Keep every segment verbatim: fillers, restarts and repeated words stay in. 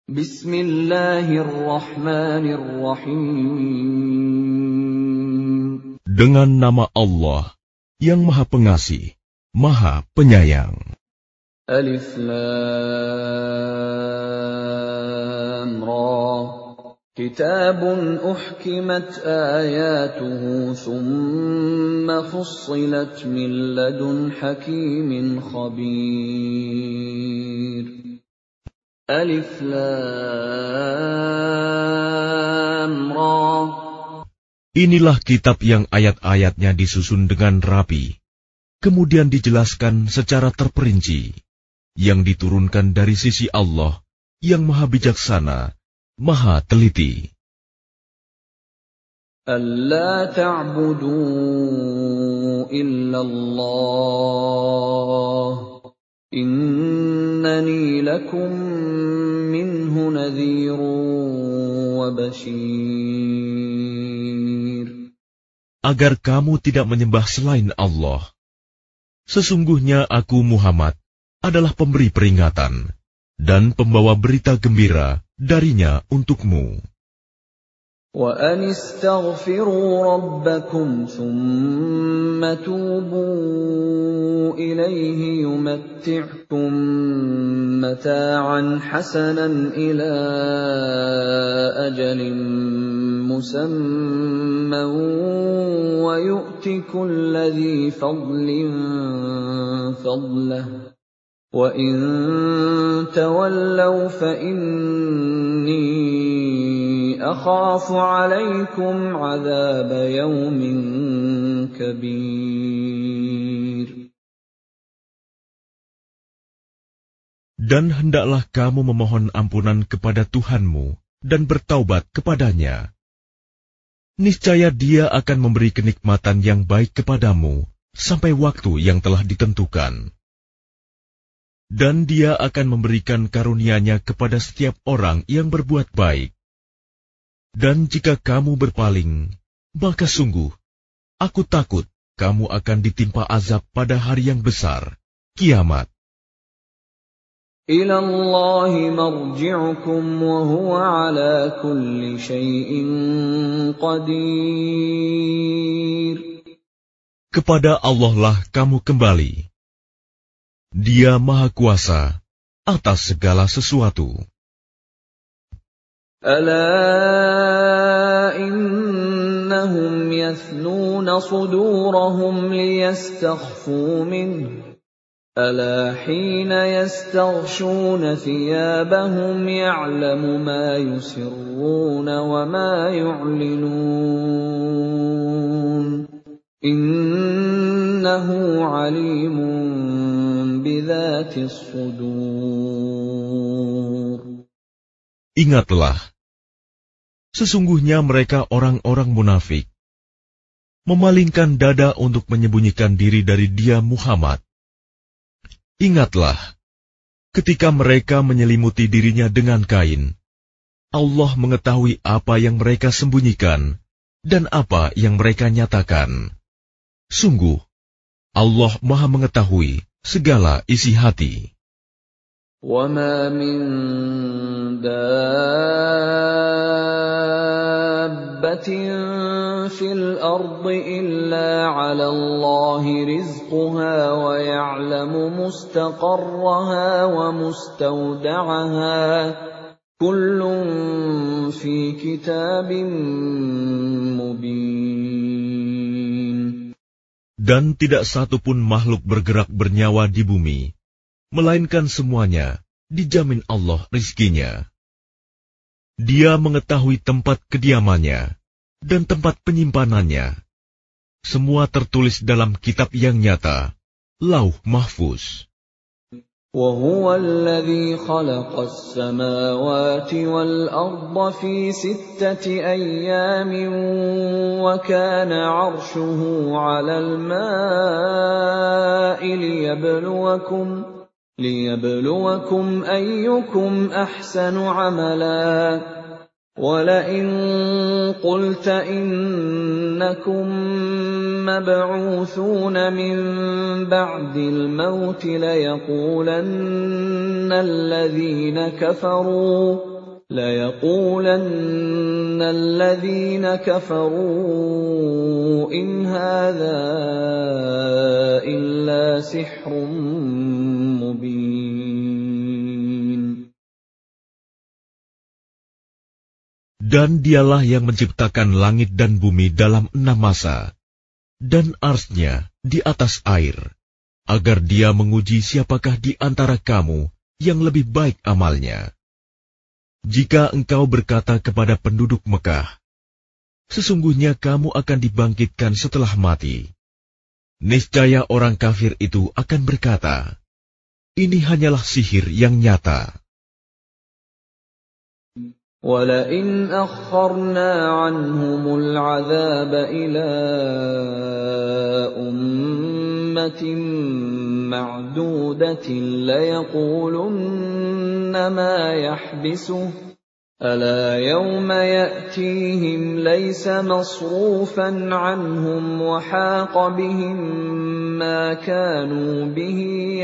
Bismillahirrahmanirrahim. Dengan nama Allah yang Maha Pengasih, Maha Penyayang. Alif Lam Ra. Kitabun uhkimat ayatuhu thumma fussilat min ladun hakimin khabir. Alif Lam Ra. Inilah kitab yang ayat-ayatnya disusun dengan rapi, kemudian dijelaskan secara terperinci, yang diturunkan dari sisi Allah yang Maha Bijaksana, Maha Teliti. Alla ta'budu illallah. Innani lakum minhu nadhirun wa bashir. Agar kamu tidak menyembah selain Allah. Sesungguhnya aku Muhammad adalah pemberi peringatan dan pembawa berita gembira darinya untukmu. Wa anistaghfiru rabbakum thumma tubu ilayhi yumatti'kum mata'an hasanan ila ajalin musamman wa yu'ti kulli dhi fadlin fadlahu wa in tawallaw fa inni akhafu alaikum azab yawmin kabir. Dan hendaklah kamu memohon ampunan kepada Tuhanmu dan bertaubat kepadanya. Niscaya Dia akan memberi kenikmatan yang baik kepadamu sampai waktu yang telah ditentukan. Dan Dia akan memberikan karunia-Nya kepada setiap orang yang berbuat baik. Dan jika kamu berpaling, maka sungguh, aku takut kamu akan ditimpa azab pada hari yang besar, kiamat. Ila Allahi marji'ukum wa huwa ala kulli syai'in qadir. Kepada Allah lah kamu kembali. Dia Maha Kuasa atas segala sesuatu. Ala innahum yathnuna sudurahum liyastakhfu minhu. Ala hina yastaghshuna thiyabahum ya'lamu ma yusirruna wa ma yu'linun. Innahu alimun bidhatis sudur. Ingatlah, sesungguhnya mereka orang-orang munafik, memalingkan dada untuk menyembunyikan diri dari Dia Muhammad. Ingatlah, ketika mereka menyelimuti dirinya dengan kain, Allah mengetahui apa yang mereka sembunyikan dan apa yang mereka nyatakan. Sungguh, Allah Maha mengetahui segala isi hati. وَمَا مِن دَابَّةٍ فِي الْأَرْضِ إِلَّا عَلَى اللَّهِ رِزْقُهَا وَيَعْلَمُ مُسْتَقَرَّهَا وَمُسْتَوْدَعَهَا كُلٌّ فِي كِتَابٍ مُبِينٍ. Dan tidak satu pun makhluk bergerak bernyawa di bumi, melainkan semuanya dijamin Allah rizkinya. Dia mengetahui tempat kediamannya dan tempat penyimpanannya. Semua tertulis dalam kitab yang nyata, Lauh Mahfuz. وَهُوَ الَّذِي خَلَقَ السَّمَاوَاتِ وَالْأَرْضَ فِي سِتَّةِ أَيَّامٍ وَكَانَ عَرْشُهُ عَلَى الْمَاءِ لِيَبْلُوَكُمْ لِيَبْلُوَكُمْ أَيُّكُمْ أَحْسَنُ عَمَلًا وَلَئِن قُلْتَ إِنَّكُمْ مَبْعُوثُونَ مِنْ بَعْدِ الْمَوْتِ لَيَقُولَنَّ الَّذِينَ كَفَرُوا لَيَقُولَنَّ الَّذِينَ كَفَرُوا إِنْ هَذَا إِلَّا سِحْرٌ مُبِينٌ. Dan dialah yang menciptakan langit dan bumi dalam enam masa, dan arsy-Nya di atas air, agar Dia menguji siapakah di antara kamu yang lebih baik amalnya. Jika engkau berkata kepada penduduk Mekah, sesungguhnya kamu akan dibangkitkan setelah mati, niscaya orang kafir itu akan berkata, ini hanyalah sihir yang nyata. وَلَئِنْ أَخَّرْنَا عَنْهُمُ الْعَذَابَ إِلَىٰ أُمَّةٍ مَّعْدُودَةٍ لَّيَقُولُنَّ مَا يَحْبِسُهُ أَلَا يَوْمَ يَأْتِيهِمْ لَيْسَ مَصْرُوفًا عَنْهُمْ وَحَاقَ بِهِم مَّا كَانُوا بِهِ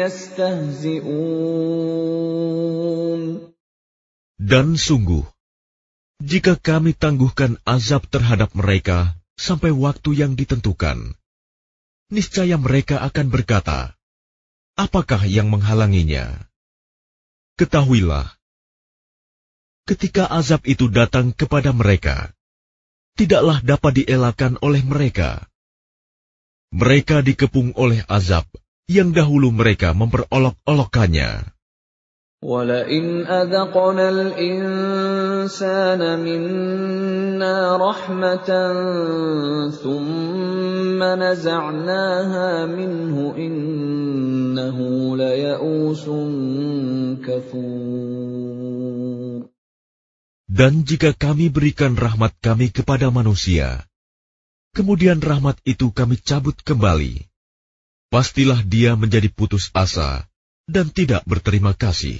يَسْتَهْزِئُونَ. Dan sungguh, jika kami tangguhkan azab terhadap mereka sampai waktu yang ditentukan, niscaya mereka akan berkata, apakah yang menghalanginya? Ketahuilah, ketika azab itu datang kepada mereka, tidaklah dapat dielakkan oleh mereka. Mereka dikepung oleh azab yang dahulu mereka memperolok-olokkannya. وَلَئِنْ أَذَقْنَا الْإِنسَانَ مِنَّا رَحْمَةً ثُمَّ نَزَعْنَاهَا مِنْهُ إِنَّهُ لَيَئُوسٌ كَفُورٌ. Dan jika kami berikan rahmat kami kepada manusia, kemudian rahmat itu kami cabut kembali, pastilah dia menjadi putus asa dan tidak berterima kasih.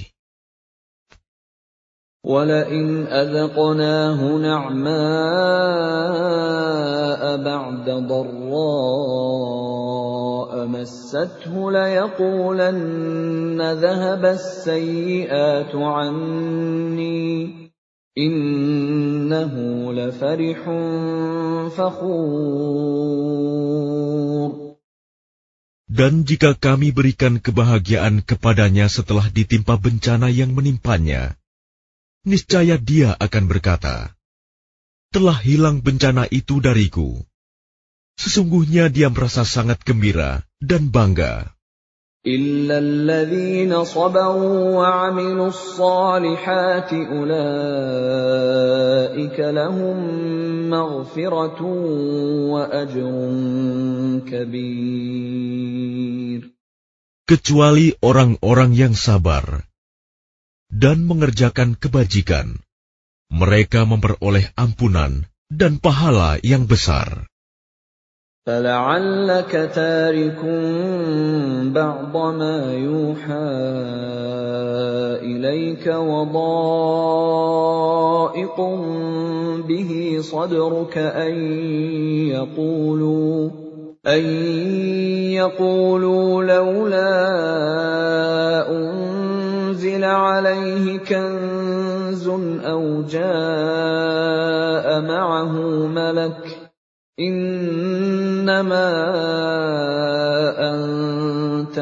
وَلَئِنْ أَذَقْنَاهُ نَعْمَاءَ بَعْدَ ضَرَّاءَ مَسَّتْهُ لَيَقُولَنَّ ذَهَبَ السَّيِّئَاتُ عَنِّي إِنَّهُ لَفَرِحٌ فَخُورٌ. Dan jika kami berikan kebahagiaan kepadanya setelah ditimpa bencana yang menimpanya, niscaya dia akan berkata, telah hilang bencana itu dariku. Sesungguhnya dia merasa sangat gembira dan bangga. إِلَّا الَّذِينَ صَبَرُوا وَعَمِلُوا الصَّالِحَاتِ أُولَٰئِكَ لَهُم مَّغْفِرَةٌ وَأَجْرٌ كَبِيرٌ. Kecuali orang-orang yang sabar dan mengerjakan kebajikan, mereka memperoleh ampunan dan pahala yang besar. فَلَعَلَّكَ تَارِكٌ بَعْضَ مَا يُوحَىٰ إِلَيْكَ وَضَائِقٌ بِهِ صَدْرُكَ أَن يَقُولُوا أَن يَقُولُوا لَوْلَا أُنزِلَ عَلَيْهِ كَنزٌ أَوْ جَاءَ مَعَهُ مَلَكٌ إِنَّمَا أَنتَ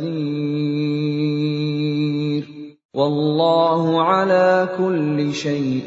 نَذِيرٌ وَاللَّهُ عَلَى كُلِّ شَيْءٍ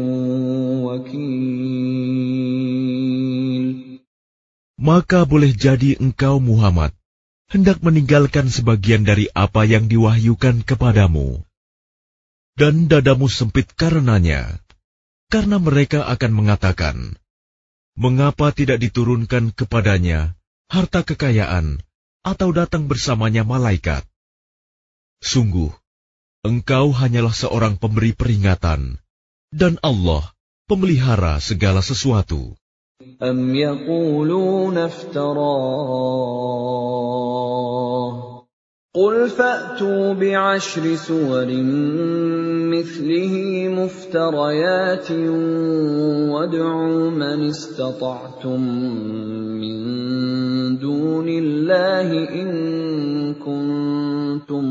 وَكِيلٌ. Maka boleh jadi engkau Muhammad hendak meninggalkan sebagian dari apa yang diwahyukan kepadamu, dan dadamu sempit karenanya, karena mereka akan mengatakan, mengapa tidak diturunkan kepadanya harta kekayaan atau datang bersamanya malaikat? Sungguh, engkau hanyalah seorang pemberi peringatan, dan Allah pemelihara segala sesuatu. أَمْ يَقُولُونَ افْتَرَاهُ قُلْ فَأْتُوا بِعَشْرِ سُوَرٍ مِثْلِهِ مُفْتَرَيَاتٍ وَادْعُوا مَنِ اسْتَطَعْتُم مِّن دُونِ اللَّهِ إِن كُنتُمْ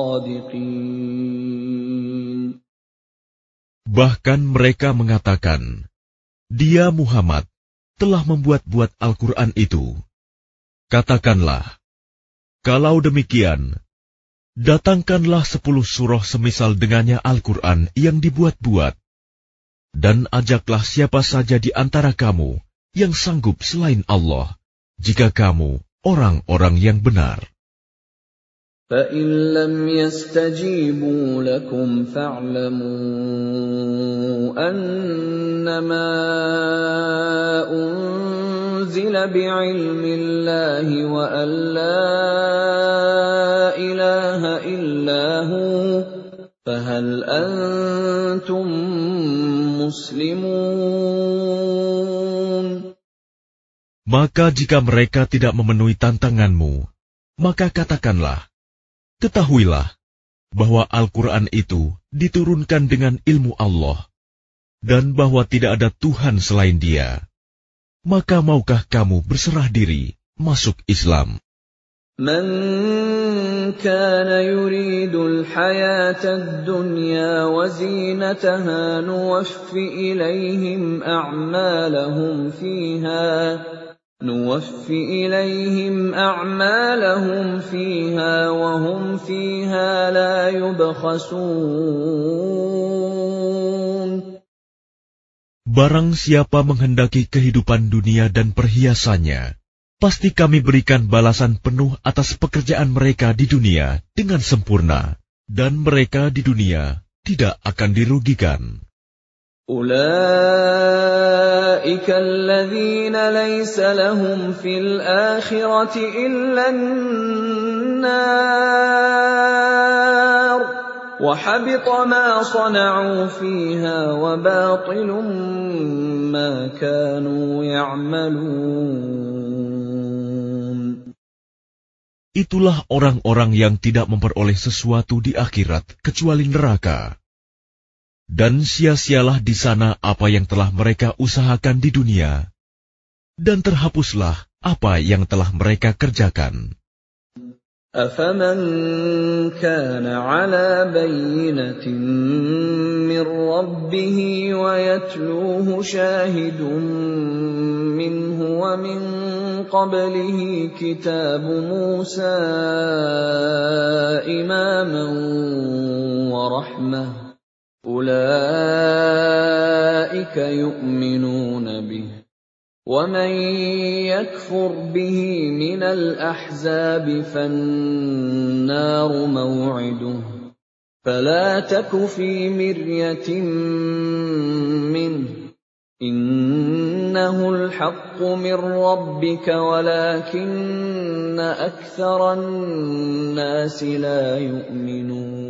صَادِقِينَ. Bahkan mereka mengatakan, Dia Muhammad telah membuat-buat Al-Quran itu. Katakanlah, kalau demikian, datangkanlah sepuluh surah semisal dengannya Al-Quran yang dibuat-buat, dan ajaklah siapa saja di antara kamu yang sanggup selain Allah, jika kamu orang-orang yang benar. فَإِن لَّمْ يَسْتَجِيبُوا لَكُمْ فَاعْلَمُوا أَنَّمَا أُنزِلَ بِعِلْمِ اللَّهِ وَأَن لَّا إِلَٰهَ إِلَّا هُوَ فَهَلْ أَنتُم مُّسْلِمُونَ. Maka jika mereka tidak memenuhi tantanganmu, maka katakanlah, ketahuilah bahwa Al-Quran itu diturunkan dengan ilmu Allah, dan bahwa tidak ada Tuhan selain Dia. Maka maukah kamu berserah diri masuk Islam? Man kana yuridul hayatad dunya wa zinataha nuwaffi ilayhim a'malahum fiha نوفي إليهم أعمالهم فيها وهم فيها لا يبخسون. Barang siapa menghendaki kehidupan dunia dan perhiasannya, pasti kami berikan balasan penuh atas pekerjaan mereka di dunia dengan sempurna, dan mereka di dunia tidak akan dirugikan. أولئك الذين ليس لهم في الآخرة إلا النار وحبط ما صنعوا فيها وباطل ما كانوا يعملون. Itulah orang-orang yang tidak memperoleh sesuatu di akhirat kecuali neraka. Dan sia-sialah di sana apa yang telah mereka usahakan di dunia, dan terhapuslah apa yang telah mereka kerjakan. أَفَمَنْ كَانَ عَلَى بَيِّنَةٍ مِّن رَّبِّهِ وَيَتْلُوهُ شَاهِدٌ مِّنْهُ وَمِن قَبْلِهِ كِتَابُ مُوسَىٰ إِمَامًا وَرَحْمَةً أولئك يؤمنون به ومن يكفر به من الأحزاب فالنار موعده فلا تك في مرية منه إنه الحق من ربك ولكن أكثر الناس لا يؤمنون.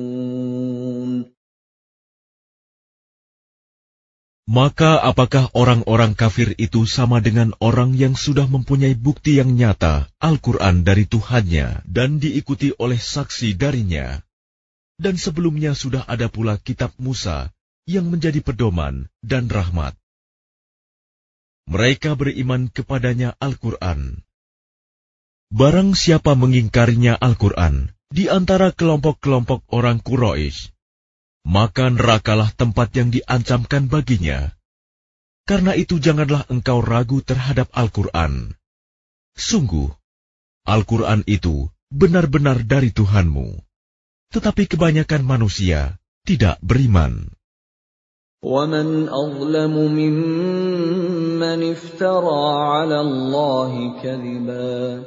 Maka apakah orang-orang kafir itu sama dengan orang yang sudah mempunyai bukti yang nyata Al-Quran dari Tuhannya dan diikuti oleh saksi darinya? Dan sebelumnya sudah ada pula kitab Musa yang menjadi pedoman dan rahmat. Mereka beriman kepadanya Al-Quran. Barang siapa mengingkarinya Al-Quran di antara kelompok-kelompok orang Quraisy, maka nerakalah tempat yang diancamkan baginya. Karena itu janganlah engkau ragu terhadap Al-Quran. Sungguh, Al-Quran itu benar-benar dari Tuhanmu. Tetapi kebanyakan manusia tidak beriman. وَمَنْ أَظْلَمُ مِمَّنِ افْتَرَى عَلَى اللَّهِ كَذِبًا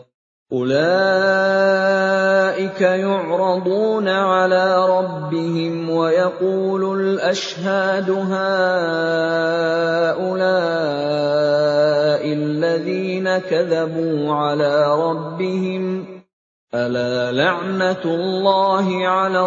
أولئك يعرضون على ربهم ويقول الأشهاد هؤلاء الذين كذبوا على ربهم ألا لعنة الله على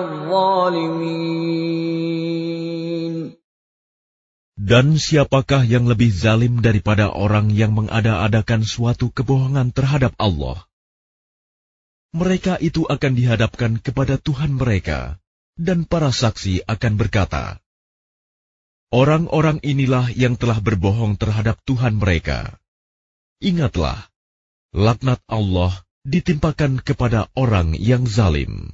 الظالمين. Dan siapakah yang lebih zalim daripada orang yang mengada-adakan suatu kebohongan terhadap Allah? mereka itu akan dihadapkan kepada Tuhan mereka, dan para saksi akan berkata, orang-orang inilah yang telah berbohong terhadap Tuhan mereka. Ingatlah, laknat Allah ditimpakan kepada orang yang zalim.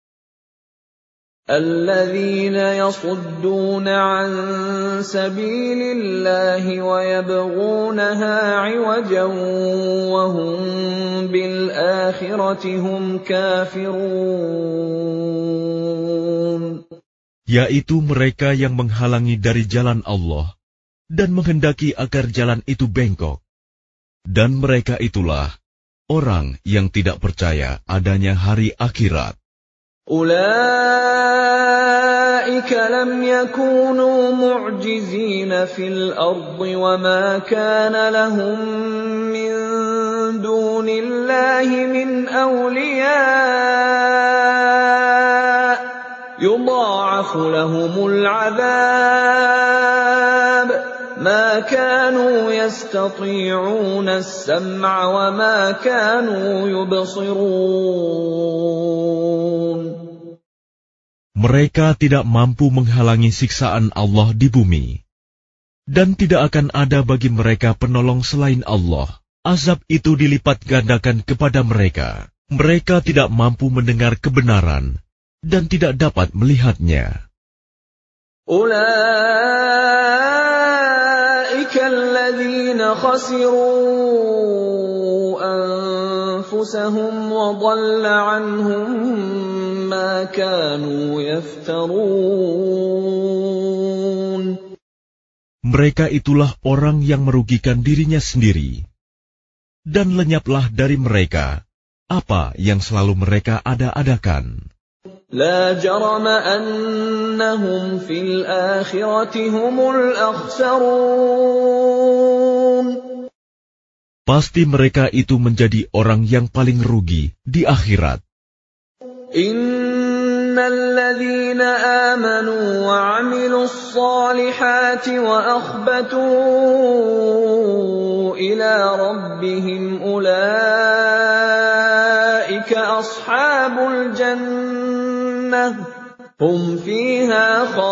الذين يصدون عن سبيل الله ويبغونها عوجا وهم بالآخرة هم كافرون. Yaitu mereka yang menghalangi dari jalan Allah dan menghendaki agar jalan itu bengkok. Dan mereka itulah orang yang tidak percaya adanya hari akhirat. أولئك لم يكونوا معجزين في الأرض وما كان لهم من دون الله من أولياء يضاعف لهم العذاب ما كانوا يستطيعون السمع وما كانوا يبصرون. Mereka tidak mampu menghalangi siksaan Allah di bumi, dan tidak akan ada bagi mereka penolong selain Allah. Azab itu dilipat gandakan kepada mereka. Mereka tidak mampu mendengar kebenaran dan tidak dapat melihatnya. أولئك الذين خسروا أنفسهم وضل عنهم ما كانوا يفترون. Mereka itulah orang yang merugikan dirinya sendiri, dan lenyaplah dari mereka apa yang selalu mereka ada-adakan. لا جرم أنهم في الآخرة هم الأخسرون. Pasti mereka itu menjadi orang yang paling rugi di akhirat. إن الذين آمنوا وعملوا الصالحات وأخبتوا إلى ربهم أولئك أصحاب الجنة هم فيها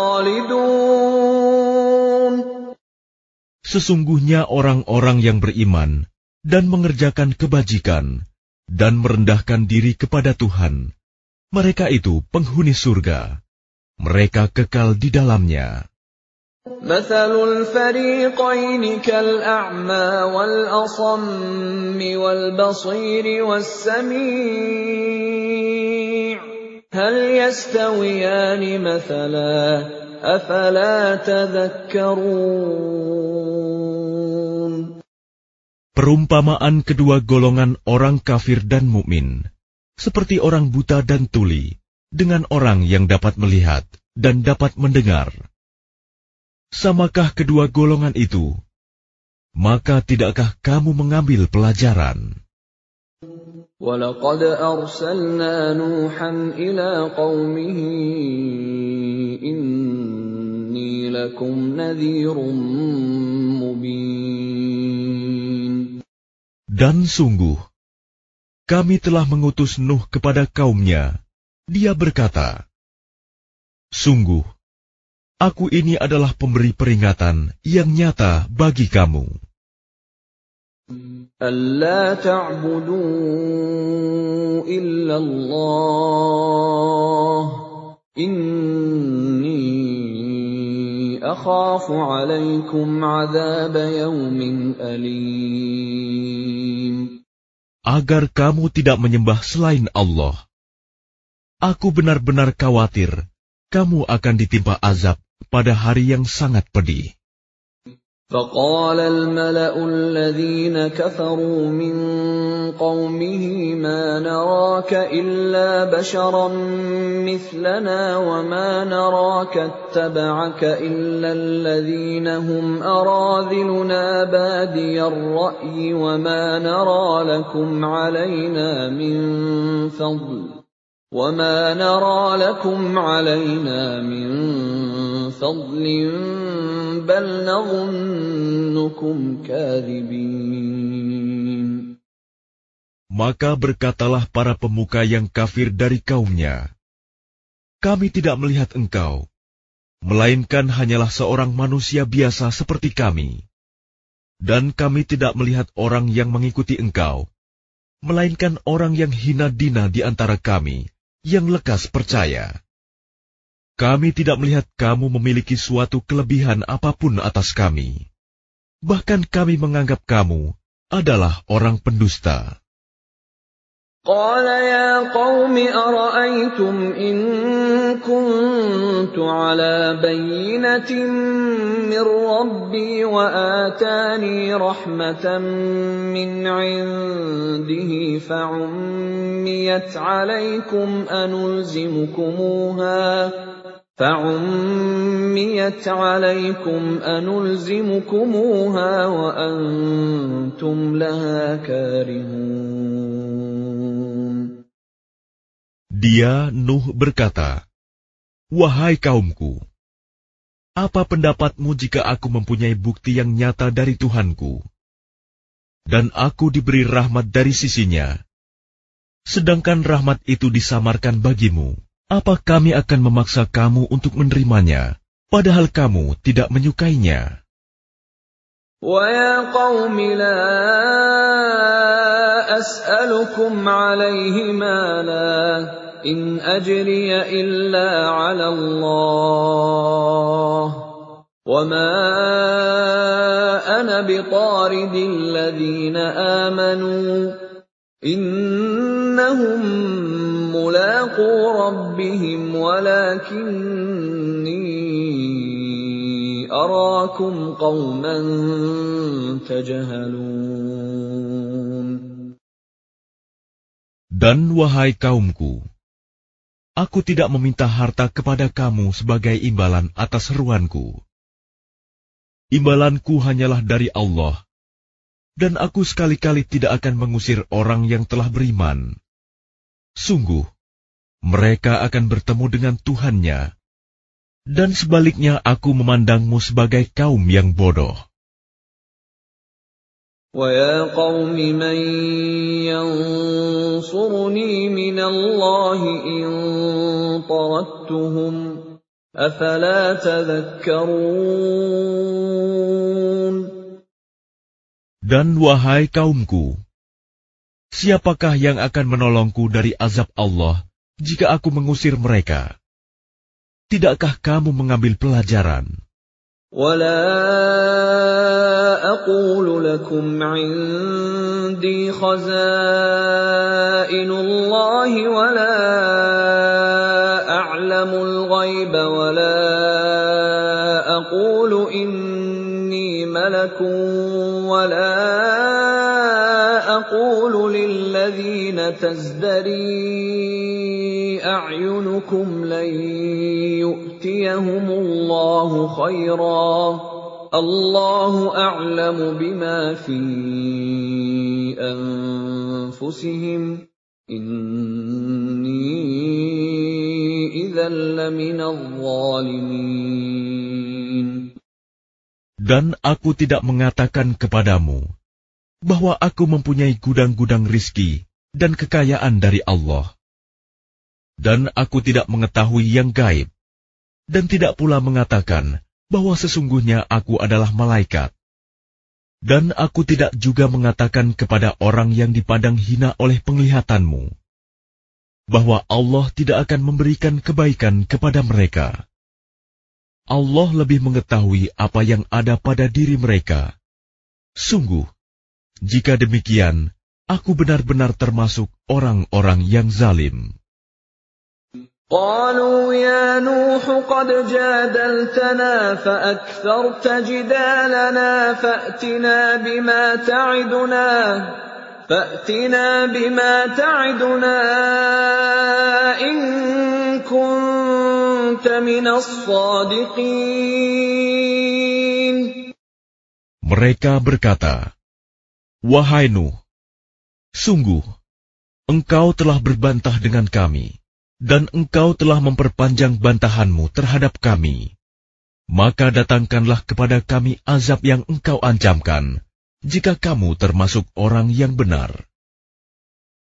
خالدون. Sesungguhnya orang-orang yang beriman dan mengerjakan kebajikan dan merendahkan diri kepada Tuhan, mereka itu penghuni surga. Mereka kekal di dalamnya. مثل الفريقين كالأعمى والأصم والبصير والسميع هل يستويان مثلا أفلا تذكرون. Perumpamaan kedua golongan orang kafir dan mukmin seperti orang buta dan tuli dengan orang yang dapat melihat dan dapat mendengar. Samakah kedua golongan itu? Maka tidakkah kamu mengambil pelajaran? وَلَقَدْ أَرْسَلْنَا نُوحًا إِلَى قَوْمِهِ إِنِّي لَكُمْ نَذِيرٌ مُبِينٌ. Dan sungguh, kami telah mengutus Nuh kepada kaumnya. Dia berkata, sungguh, aku ini adalah pemberi peringatan yang nyata bagi kamu. أَلَّا تَعْبُدُوا إِلَّا اللَّهَ إِنِّي أَخَافُ عَلَيْكُمْ عَذَابَ يَوْمٍ أَلِيمٍ. Agar kamu tidak menyembah selain Allah. Aku benar-benar khawatir kamu akan ditimpa azab pada hari yang sangat pedih. فَقَالَ الْمَلَأُ الَّذِينَ كَفَرُوا مِنْ قَوْمِهِ مَا نَرَاكَ إِلَّا بَشَرًا مِثْلَنَا وَمَا نَرَاكَ اتَّبَعَكَ إِلَّا الَّذِينَ هُمْ أَرَاذِلُنَا بَادِيَ الرَّأْيِ وَمَا نَرَى لَكُمْ عَلَيْنَا مِنْ فَضْلٍ وَمَا نَرَى لَكُمْ عَلَيْنَا مِنْ فَضْلٍ بَلْ نَظُنُّكُمْ كَاذِبِينَ. Maka berkatalah para pemuka yang kafir dari kaumnya, kami tidak melihat engkau, melainkan hanyalah seorang manusia biasa seperti kami. Dan kami tidak melihat orang yang mengikuti engkau, melainkan orang yang hina dina di antara kami, yang lekas percaya. Kami tidak melihat kamu memiliki suatu kelebihan apapun atas kami. Bahkan kami menganggap kamu adalah orang pendusta. قال يا قوم أرأيتم إن كنت على بينة من ربي وآتاني رحمة من عنده فعميت عليكم أنلزمكموها فعميت عليكم أنلزمكموها وأنتم لها كارهون. Dia, Nuh, berkata, wahai kaumku, apa pendapatmu jika aku mempunyai bukti yang nyata dari Tuhanku, dan aku diberi rahmat dari sisinya, sedangkan rahmat itu disamarkan bagimu? Apa kami akan memaksa kamu untuk menerimanya, padahal kamu tidak menyukainya? وَيَا قَوْمِ لَا أَسْأَلُكُمْ عَلَيْهِ مَالًا إِنْ أَجْرِيَ إِلَّا عَلَى اللَّهِ وَمَا أَنَا بِطَارِدِ الَّذِينَ آمَنُوا إِنَّهُمْ مُلَاقُو رَبِّهِمْ وَلَكِنِّي أَرَاكُمْ قَوْمًا تَجْهَلُونَ. Dan wahai kaumku, aku tidak meminta harta kepada kamu sebagai imbalan atas seruanku. Imbalanku hanyalah dari Allah, dan aku sekali-kali tidak akan mengusir orang yang telah beriman. Sungguh, mereka akan bertemu dengan Tuhannya, dan sebaliknya aku memandangmu sebagai kaum yang bodoh. وَيَا قَوْمِ مَنْ يَنْصُرُنِي مِنَ اللَّهِ إِنْ طَرَدتُّهُمْ أَفَلَا تَذَكَّرُونَ. Dan wahai kaumku, siapakah yang akan menolongku dari azab Allah jika aku mengusir mereka? Tidakkah kamu mengambil pelajaran? وَلَا أَقُولُ لَكُمْ عِنْدِي خَزَائِنُ اللَّهِ وَلَا أَعْلَمُ الْغَيْبَ وَلَا أَقُولُ إِنِّي مَلَكٌ وَلَا أَقُولُ لِلَّذِينَ تَزْدَرِي أَعْيُنُكُمْ لَنْ يُؤْتِيَهُمُ اللَّهُ خَيْرًا اللَّهُ أَعْلَمُ بِمَا فِي أَنفُسِهِمْ إِنِّي إِذًا لَّمِنَ الظَّالِمِينَ. Dan aku tidak mengatakan kepadamu bahwa aku mempunyai gudang-gudang rizki dan kekayaan dari Allah. Dan aku tidak mengetahui yang gaib, dan tidak pula mengatakan bahwa sesungguhnya aku adalah malaikat. Dan aku tidak juga mengatakan kepada orang yang dipandang hina oleh penglihatanmu, bahwa Allah tidak akan memberikan kebaikan kepada mereka. Allah lebih mengetahui apa yang ada pada diri mereka. Sungguh, jika demikian, aku benar-benar termasuk orang-orang yang zalim. قالوا يا نوح قد جادلتنا فأكثرت جدالنا فأتنا بما تعدنا فأتنا بما تعدنا إن كنت من الصادقين. Mereka berkata, wahai Nuh, sungguh, engkau telah berbantah dengan kami, dan engkau telah memperpanjang bantahanmu terhadap kami. Maka datangkanlah kepada kami azab yang engkau ancamkan, jika kamu termasuk orang yang benar.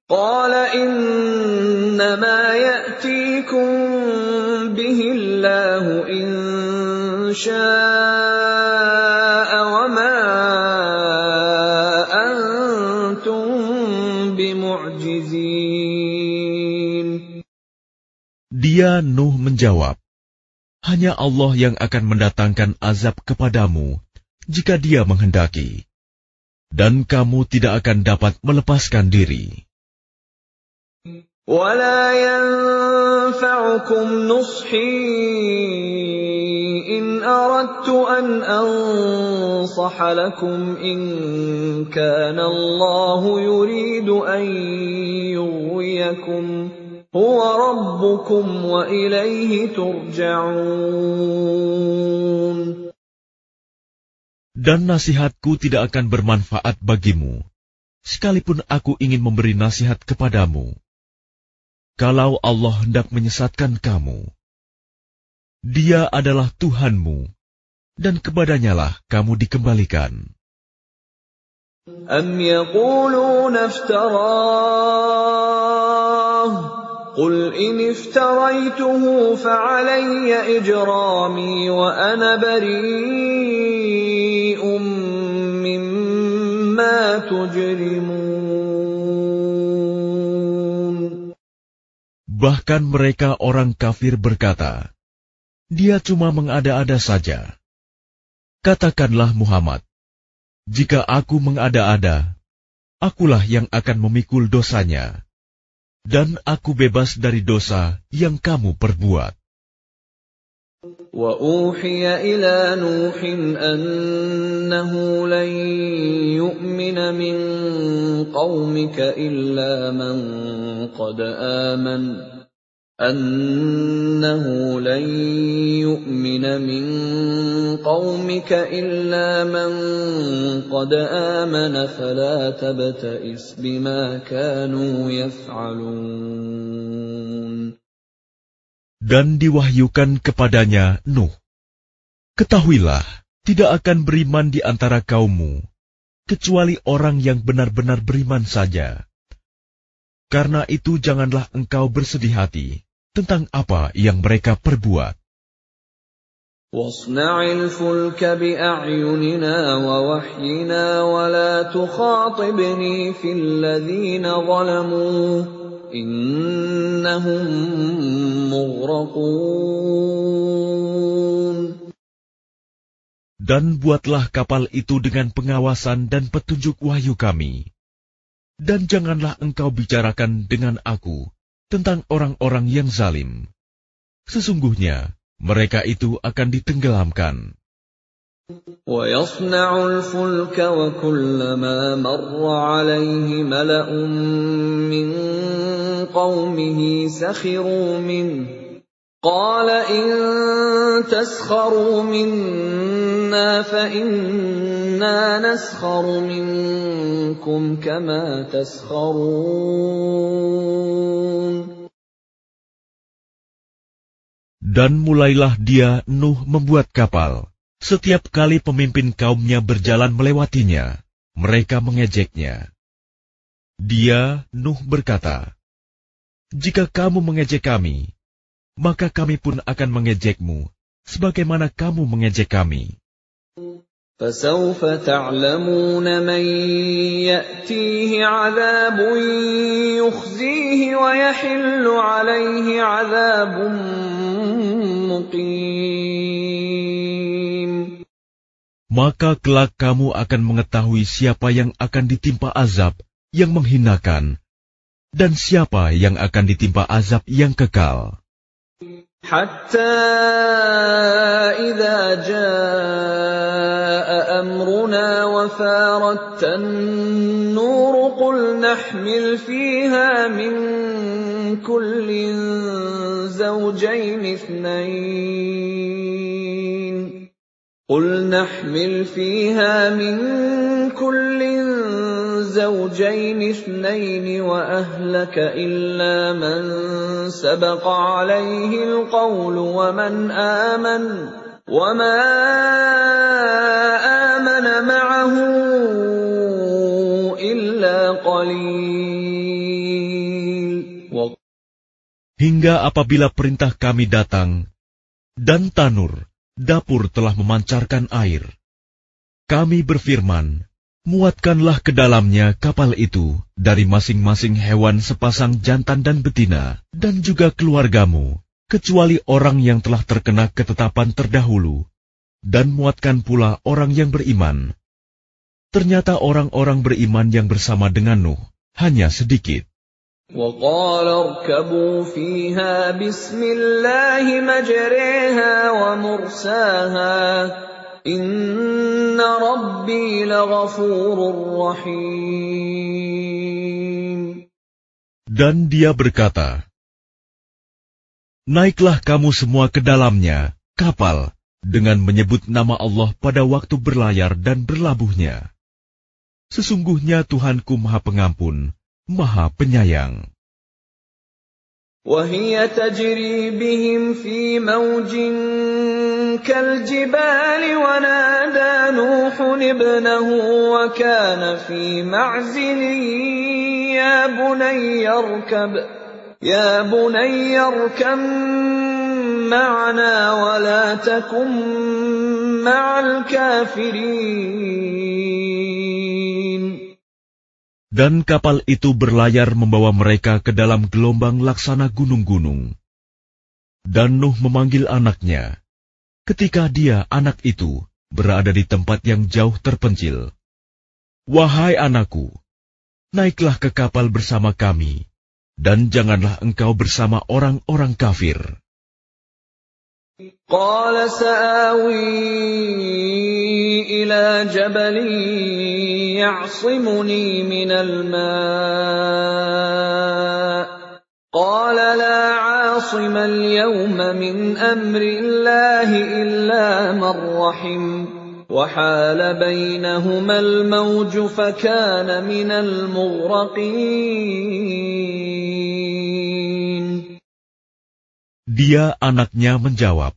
قال إنما يأتيكم به الله إن شاء وما أنتم بمعجزين. Dia Nuh menjawab, hanya Allah yang akan mendatangkan azab kepadamu jika Dia menghendaki, dan kamu tidak akan dapat melepaskan diri. وَلَا يَنفَعُكُمْ نُصْحِي إِنْ أَرَدْتُ أَنْ أَنصَحَ لَكُمْ إِنْ كَانَ اللَّهُ يُرِيدُ أَنْ يُغْوِيَكُمْ هُوَ رَبُّكُمْ وَإِلَيْهِ تُرْجَعُونَ. Dan nasihatku tidak akan bermanfaat bagimu, sekalipun aku ingin memberi nasihat kepadamu. Kalau Allah hendak menyesatkan kamu, Dia adalah Tuhanmu, dan kepadanyalah kamu dikembalikan. أَمْ يَقُولُونَ افْتَرَاهُ قُلْ إِنِ افْتَرَيْتُهُ فَعَلَيَّ إِجْرَامِي وَأَنَا بَرِيءٌ مِّمَّا تُجْرِمُونَ. Bahkan mereka orang kafir berkata, Dia cuma mengada-ada saja. Katakanlah Muhammad, jika aku mengada-ada, akulah yang akan memikul dosanya, dan aku bebas dari dosa yang kamu perbuat. وَأُوحِيَ إِلَى نُوحٍ أَنَّهُ لَن يُؤْمِنَ مِن قَوْمِكَ إِلَّا مَن قَدْ آمَنَ أَنَّهُ لَن يُؤْمِنَ مِن قَوْمِكَ إِلَّا مَن قَدْ آمَنَ فَلَا تَبْتَئِسْ بِمَا كَانُوا يَفْعَلُونَ. Dan diwahyukan kepadanya Nuh, ketahuilah, tidak akan beriman di antara kaummu, kecuali orang yang benar-benar beriman saja. Karena itu janganlah engkau bersedih hati tentang apa yang mereka perbuat. وَاصْنَعِ الْفُلْكَ بِأَعْيُنِنَا وَوَحْيِنَا وَلَا تُخَاطِبْنِي فِي الَّذِينَ ظَلَمُوا إِنَّهُمْ مُغْرَقُونَ. Dan buatlah kapal itu dengan pengawasan dan petunjuk wahyu kami. Dan janganlah engkau bicarakan dengan aku tentang orang-orang yang zalim. Sesungguhnya mereka itu akan ditenggelamkan. وَيَصْنَعُ الْفُلْكَ وَكُلَّمَا مَرَّ عَلَيْهِ مَلَأٌ مِّن قَوْمِهِ سَخِرُوا مِنْهُ قَالَ إِن تَسْخَرُوا مِنَّا فَإِنَّا نَسْخَرُ مِنكُمْ كَمَا تَسْخَرُونَ. Dan mulailah dia Nuh membuat kapal. Setiap kali pemimpin kaumnya berjalan melewatinya, mereka mengejeknya. Dia, Nuh, berkata, jika kamu mengejek kami, maka kami pun akan mengejekmu, sebagaimana kamu mengejek kami. فَسَوْفَ تَعْلَمُونَ مَنْ يَأْتِيهِ عَذَابٌ يُخْزِيهِ وَيَحِلُّ عَلَيْهِ عَذَابٌ مُقِيمٌ. Maka kelak kamu akan mengetahui siapa yang akan ditimpa azab yang menghinakan, dan siapa yang akan ditimpa azab yang kekal. حَتَّى إِذَا جَاءَ أَمْرُنَا وَفَارَتِ النُّورُ قُلْ نَحْمِلُ فِيهَا مِن كُلٍّ زَوْجَيْنِ اثْنَيْنِ قُلْ نَحْمِلُ فِيهَا مِن كُلٍّ زَوْجَيْنِ اثْنَيْنِ وَأَهْلَكَ إِلَّا مَن سَبَقَ عَلَيْهِ الْقَوْلُ وَمَنْ آمَنَ وَمَا آمَنَ مَعَهُ إِلَّا قَلِيلٌ. hingga apabila perintah kami datang, dan tanur, dapur telah memancarkan air. Kami berfirman, muatkanlah ke dalamnya kapal itu dari masing-masing hewan sepasang jantan dan betina, dan juga keluargamu, kecuali orang yang telah terkena ketetapan terdahulu, dan muatkan pula orang yang beriman. Ternyata orang-orang beriman yang bersama dengan Nuh hanya sedikit. وَقَالَ ارْكَبُوا فِيهَا بِسْمِ اللَّهِ مَجْرَاهَا وَمُرْسَاهَا إِنَّ رَبِّي لَغَفُورٌ رَّحِيمٌ. Dan dia berkata, naiklah kamu semua ke dalamnya, kapal, dengan menyebut nama Allah pada waktu berlayar dan berlabuhnya. Sesungguhnya Tuhanku Maha Pengampun, Maha Penyayang. وَهِيَ تَجْرِي بِهِمْ فِي مَوْجٍ كَالْجِبَالِ وَنَادَى نُوحٌ ابْنَهُ وَكَانَ فِي مَعْزِلٍ يَا بُنَيَّ ارْكَبْ يَا بُنَيَّ ارْكَبْ مَعَنَا وَلَا تَكُن مَّعَ الْكَافِرِينَ. Dan kapal itu berlayar membawa mereka ke dalam gelombang laksana gunung-gunung. Dan Nuh memanggil anaknya, ketika dia, anak itu, berada di tempat yang jauh terpencil. Wahai anakku, naiklah ke kapal bersama kami, dan janganlah engkau bersama orang-orang kafir. قال سآوي إلى جبل يعصمني من الماء قال لا عاصم اليوم من أمر الله إلا من رحم وحال بينهما الموج فكان من المغرقين. Dia, anaknya, menjawab,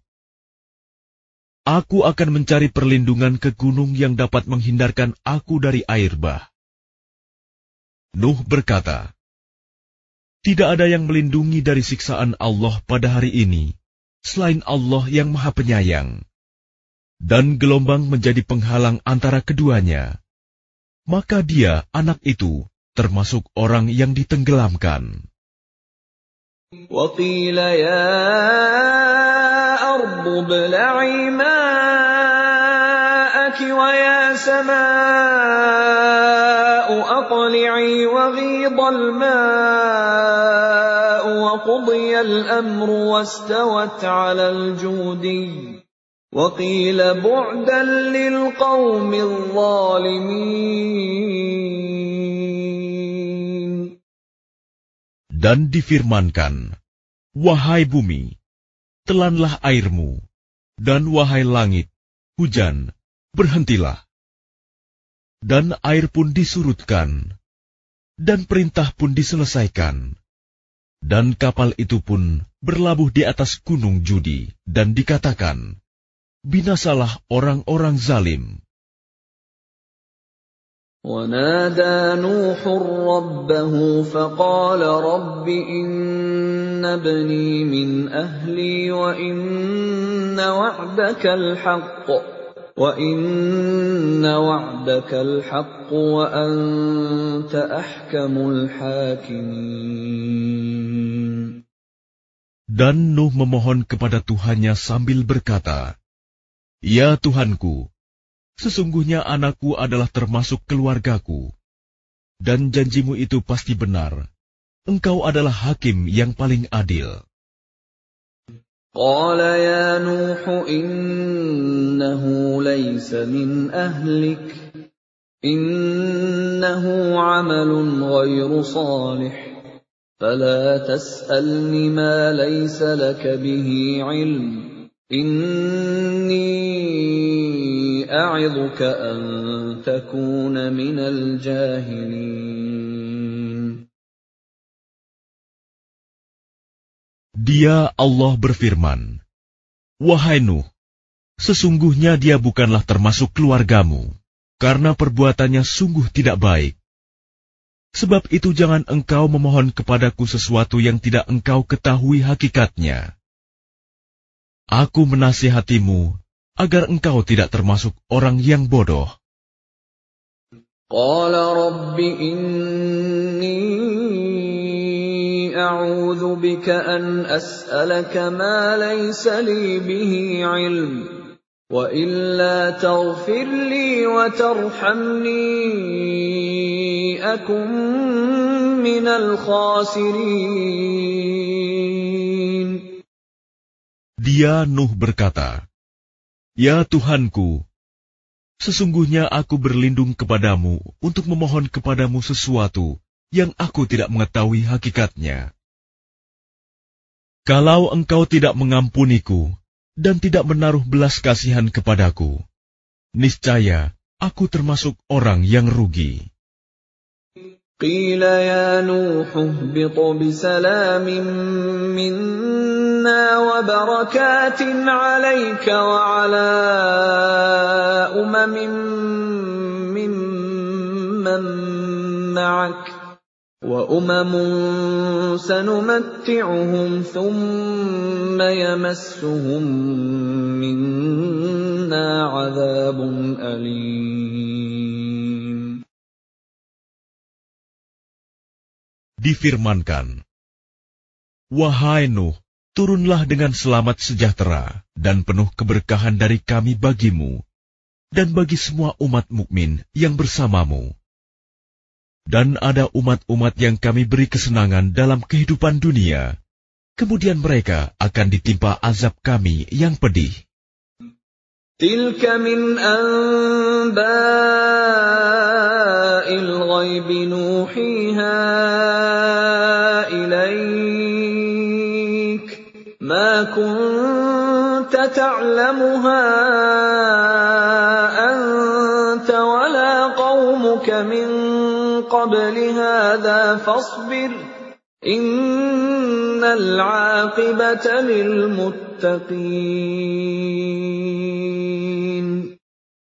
aku akan mencari perlindungan ke gunung yang dapat menghindarkan aku dari air bah. Nuh berkata, tidak ada yang melindungi dari siksaan Allah pada hari ini, selain Allah yang Maha Penyayang. Dan gelombang menjadi penghalang antara keduanya. Maka dia, anak itu, termasuk orang yang ditenggelamkan. وَقِيلَ يَا أَرْضُ ابْلَعِي مَاءَكِ وَيَا سَمَاءُ أَقْلِعِي وَغِيضَ الْمَاءُ وَقُضِيَ الْأَمْرُ وَاسْتَوَتْ عَلَى الْجُودِيِّ وَقِيلَ بُعْدًا لِلْقَوْمِ الظَّالِمِينَ. Dan difirmankan, wahai bumi, telanlah airmu, dan wahai langit, hujan, berhentilah. Dan air pun disurutkan, dan perintah pun diselesaikan. Dan kapal itu pun berlabuh di atas gunung judi, dan dikatakan, binasalah orang-orang zalim. وَنَادَى نُوحٌ رَبَّهُ فَقَالَ رَبِّ إِنَّ ابْنِي مِنْ أَهْلِي وَإِنَّ وَعْدَكَ الْحَقُّ وَإِنَّ وَعْدَكَ الْحَقُّ وَأَنْتَ أَحْكَمُ الْحَاكِمِينَ. Dan Nuh memohon kepada Tuhannya sambil berkata, ya Tuhanku, sesungguhnya anakku adalah termasuk keluargaku, dan janjimu itu pasti benar. Engkau adalah hakim yang paling adil. Qala ya Nuh innahu laysa min ahlik, innahu amalun ghayru salih, fala tas'alni ma laysa laka bihi ilm, inni أعظك أن تكون من الجاهلين. Dia, Allah berfirman, wahai Nuh, sesungguhnya dia bukanlah termasuk keluargamu, karena perbuatannya sungguh tidak baik. Sebab itu jangan engkau memohon kepadaku sesuatu yang tidak engkau ketahui hakikatnya. Aku menasihatimu agar engkau tidak termasuk orang yang bodoh. Qala rabbi inni a'udzu bika an as'alaka ma laysa li bihi 'ilm wa illa taghfir li wa tarhamni akum minal khasirin. Dia Nuh berkata, "Ya Tuhanku, sesungguhnya aku berlindung kepadamu untuk memohon kepadamu sesuatu yang aku tidak mengetahui hakikatnya. Kalau engkau tidak mengampuniku dan tidak menaruh belas kasihan kepadaku, niscaya aku termasuk orang yang rugi." Qila ya Nuh ihbit bisalamin minna wa barakatin 'alayka wa 'ala umamin mimman ma'ak wa umamun sanumatti'uhum thumma yamassuhum minna 'adzabun alim. Difirmankan, "Wahai Nuh, turunlah dengan selamat sejahtera dan penuh keberkahan dari kami bagimu dan bagi semua umat mukmin yang bersamamu. Dan ada umat-umat yang kami beri kesenangan dalam kehidupan dunia, kemudian mereka akan ditimpa azab kami yang pedih." Tilka min anba'il ghaibi nuhiha ilaik ma kunta ta'lamuha anta wala qaumuka min qabli hadha fasbir innal 'aqibata lil muttaqin.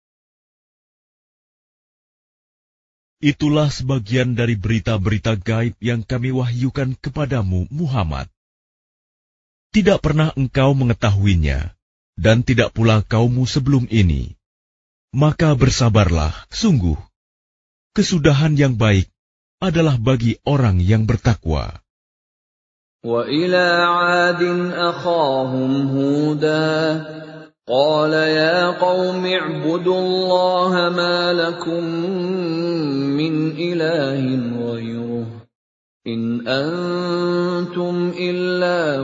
Itulah sebagian dari berita-berita gaib yang kami wahyukan kepadamu, Muhammad. Tidak pernah engkau mengetahuinya, dan tidak pula kaummu sebelum ini. Maka bersabarlah, sungguh. Kesudahan yang baik adalah bagi orang yang bertakwa. Wa ila 'adin akhahum Huda qala ya qaumi i'budullaha ma lakum min ilahin ghayruh in antum illa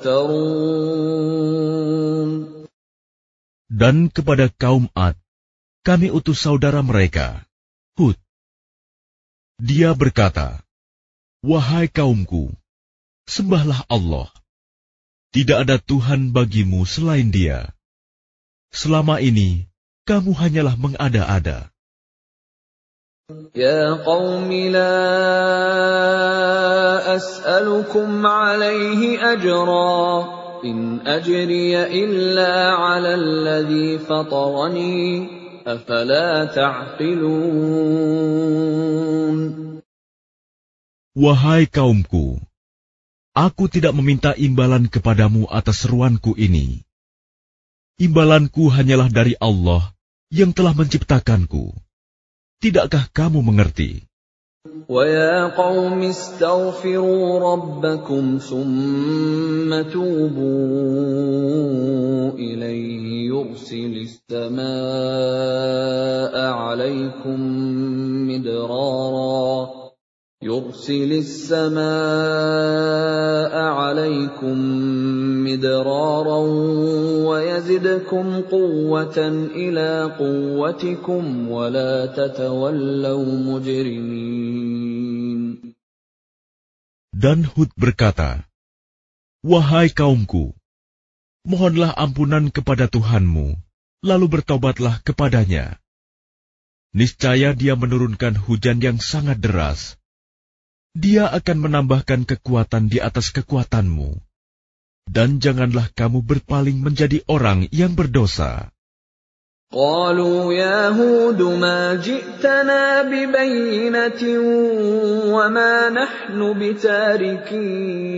muftarun. Dan kepada kaum Ad kami utus saudara mereka, Hud. Dia berkata, "Wahai kaumku, sembahlah Allah. Tidak ada Tuhan bagimu selain Dia. Selama ini, kamu hanyalah mengada-ada." Ya qaumi la as'alukum alaihi ajra, in ajriya illa 'ala alladhi fatarani, afala ta'qilun. Wahai kaumku, aku tidak meminta imbalan kepadamu atas seruanku ini. Imbalanku hanyalah dari Allah yang telah menciptakanku. Tidakkah kamu mengerti? Wa ya qaumi astaghfiru rabbakum thumma tubu ilayhi yursilis samaa'a 'alaykum midrara يرسل السماء عليكم مدرارا ويزدكم قوة إلى قوتكم ولا تتولوا مجرمين. Dan Hud berkata, "Wahai kaumku, mohonlah ampunan kepada Tuhanmu, lalu bertobatlah kepadanya. Niscaya Dia menurunkan hujan yang sangat deras. Dia akan menambahkan kekuatan di atas kekuatanmu. Dan janganlah kamu berpaling menjadi orang yang berdosa." قالوا يا هود ما جئتنا ببينة وما نحن بتاركي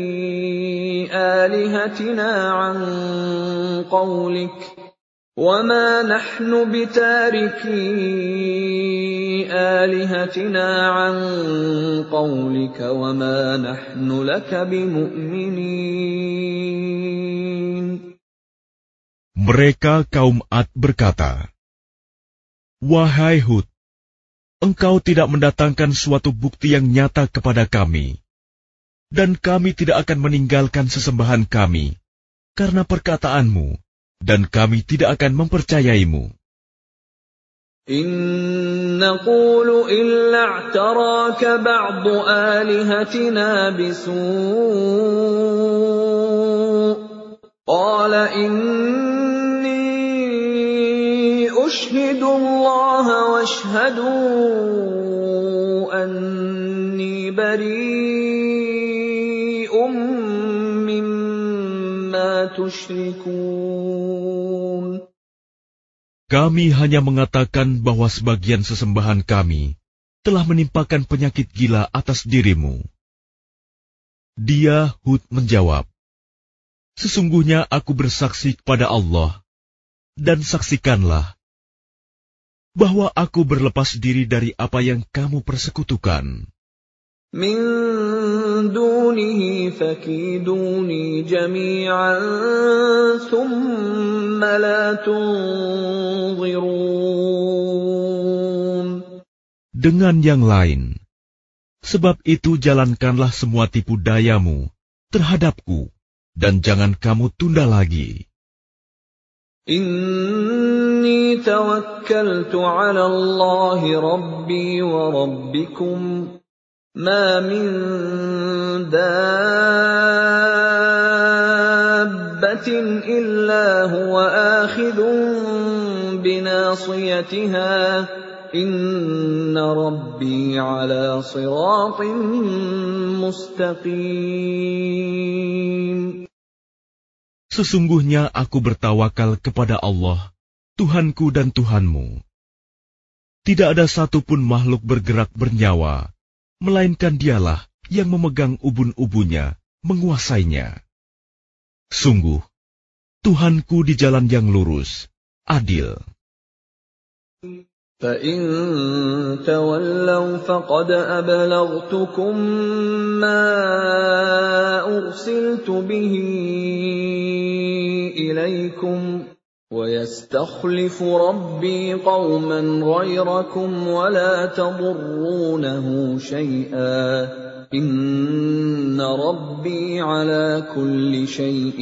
آلهتنا عن قولك وما نحن بتاركي آلهتنا عن قولك وما نحن لك بمؤمنين. Mereka kaum Ad berkata, "Wahai Hud, engkau tidak mendatangkan suatu bukti yang nyata kepada kami, dan kami tidak akan meninggalkan sesembahan kami karena perkataanmu, dan kami tidak akan mempercayaimu. In naqulu illa i'taraka ba'du alihatina bisu' qala inni ushhidu Allah washhadu anni bari'um mimma tusyrikun." Kami hanya mengatakan bahwa sebagian sesembahan kami telah menimpakan penyakit gila atas dirimu. Dia, Hud, menjawab, "Sesungguhnya aku bersaksi kepada Allah, dan saksikanlah bahwa aku berlepas diri dari apa yang kamu persekutukan. Min dunihi fakiduni jami'an thumma la tunzirun." Dengan yang lain, sebab itu jalankanlah semua tipu dayamu terhadapku, dan jangan kamu tunda lagi. Inni tawakkaltu 'ala Allahi rabbi wa rabbikum ma min dabbatin illa huwa akhidun binasiyatiha inna rabbi 'ala siratin mustaqim. Sesungguhnya aku bertawakal kepada Allah, Tuhanku dan Tuhanmu. Tidak ada satupun makhluk bergerak bernyawa, melainkan Dialah yang memegang ubun-ubunnya, menguasainya. Sungguh, Tuhanku di jalan yang lurus, adil. فَإِن تَوَلَّوْا فَقَدْ أَبْلَغْتُكُم مَّا أُرْسِلْتُ بِهِ إِلَيْكُمْ وَيَسْتَخْلِفُ رَبِّي قَوْمًا غَيْرَكُمْ وَلَا تَضُرُّونَهُ شَيْئًا إِنَّ رَبِّي عَلَى كُلِّ شَيْءٍ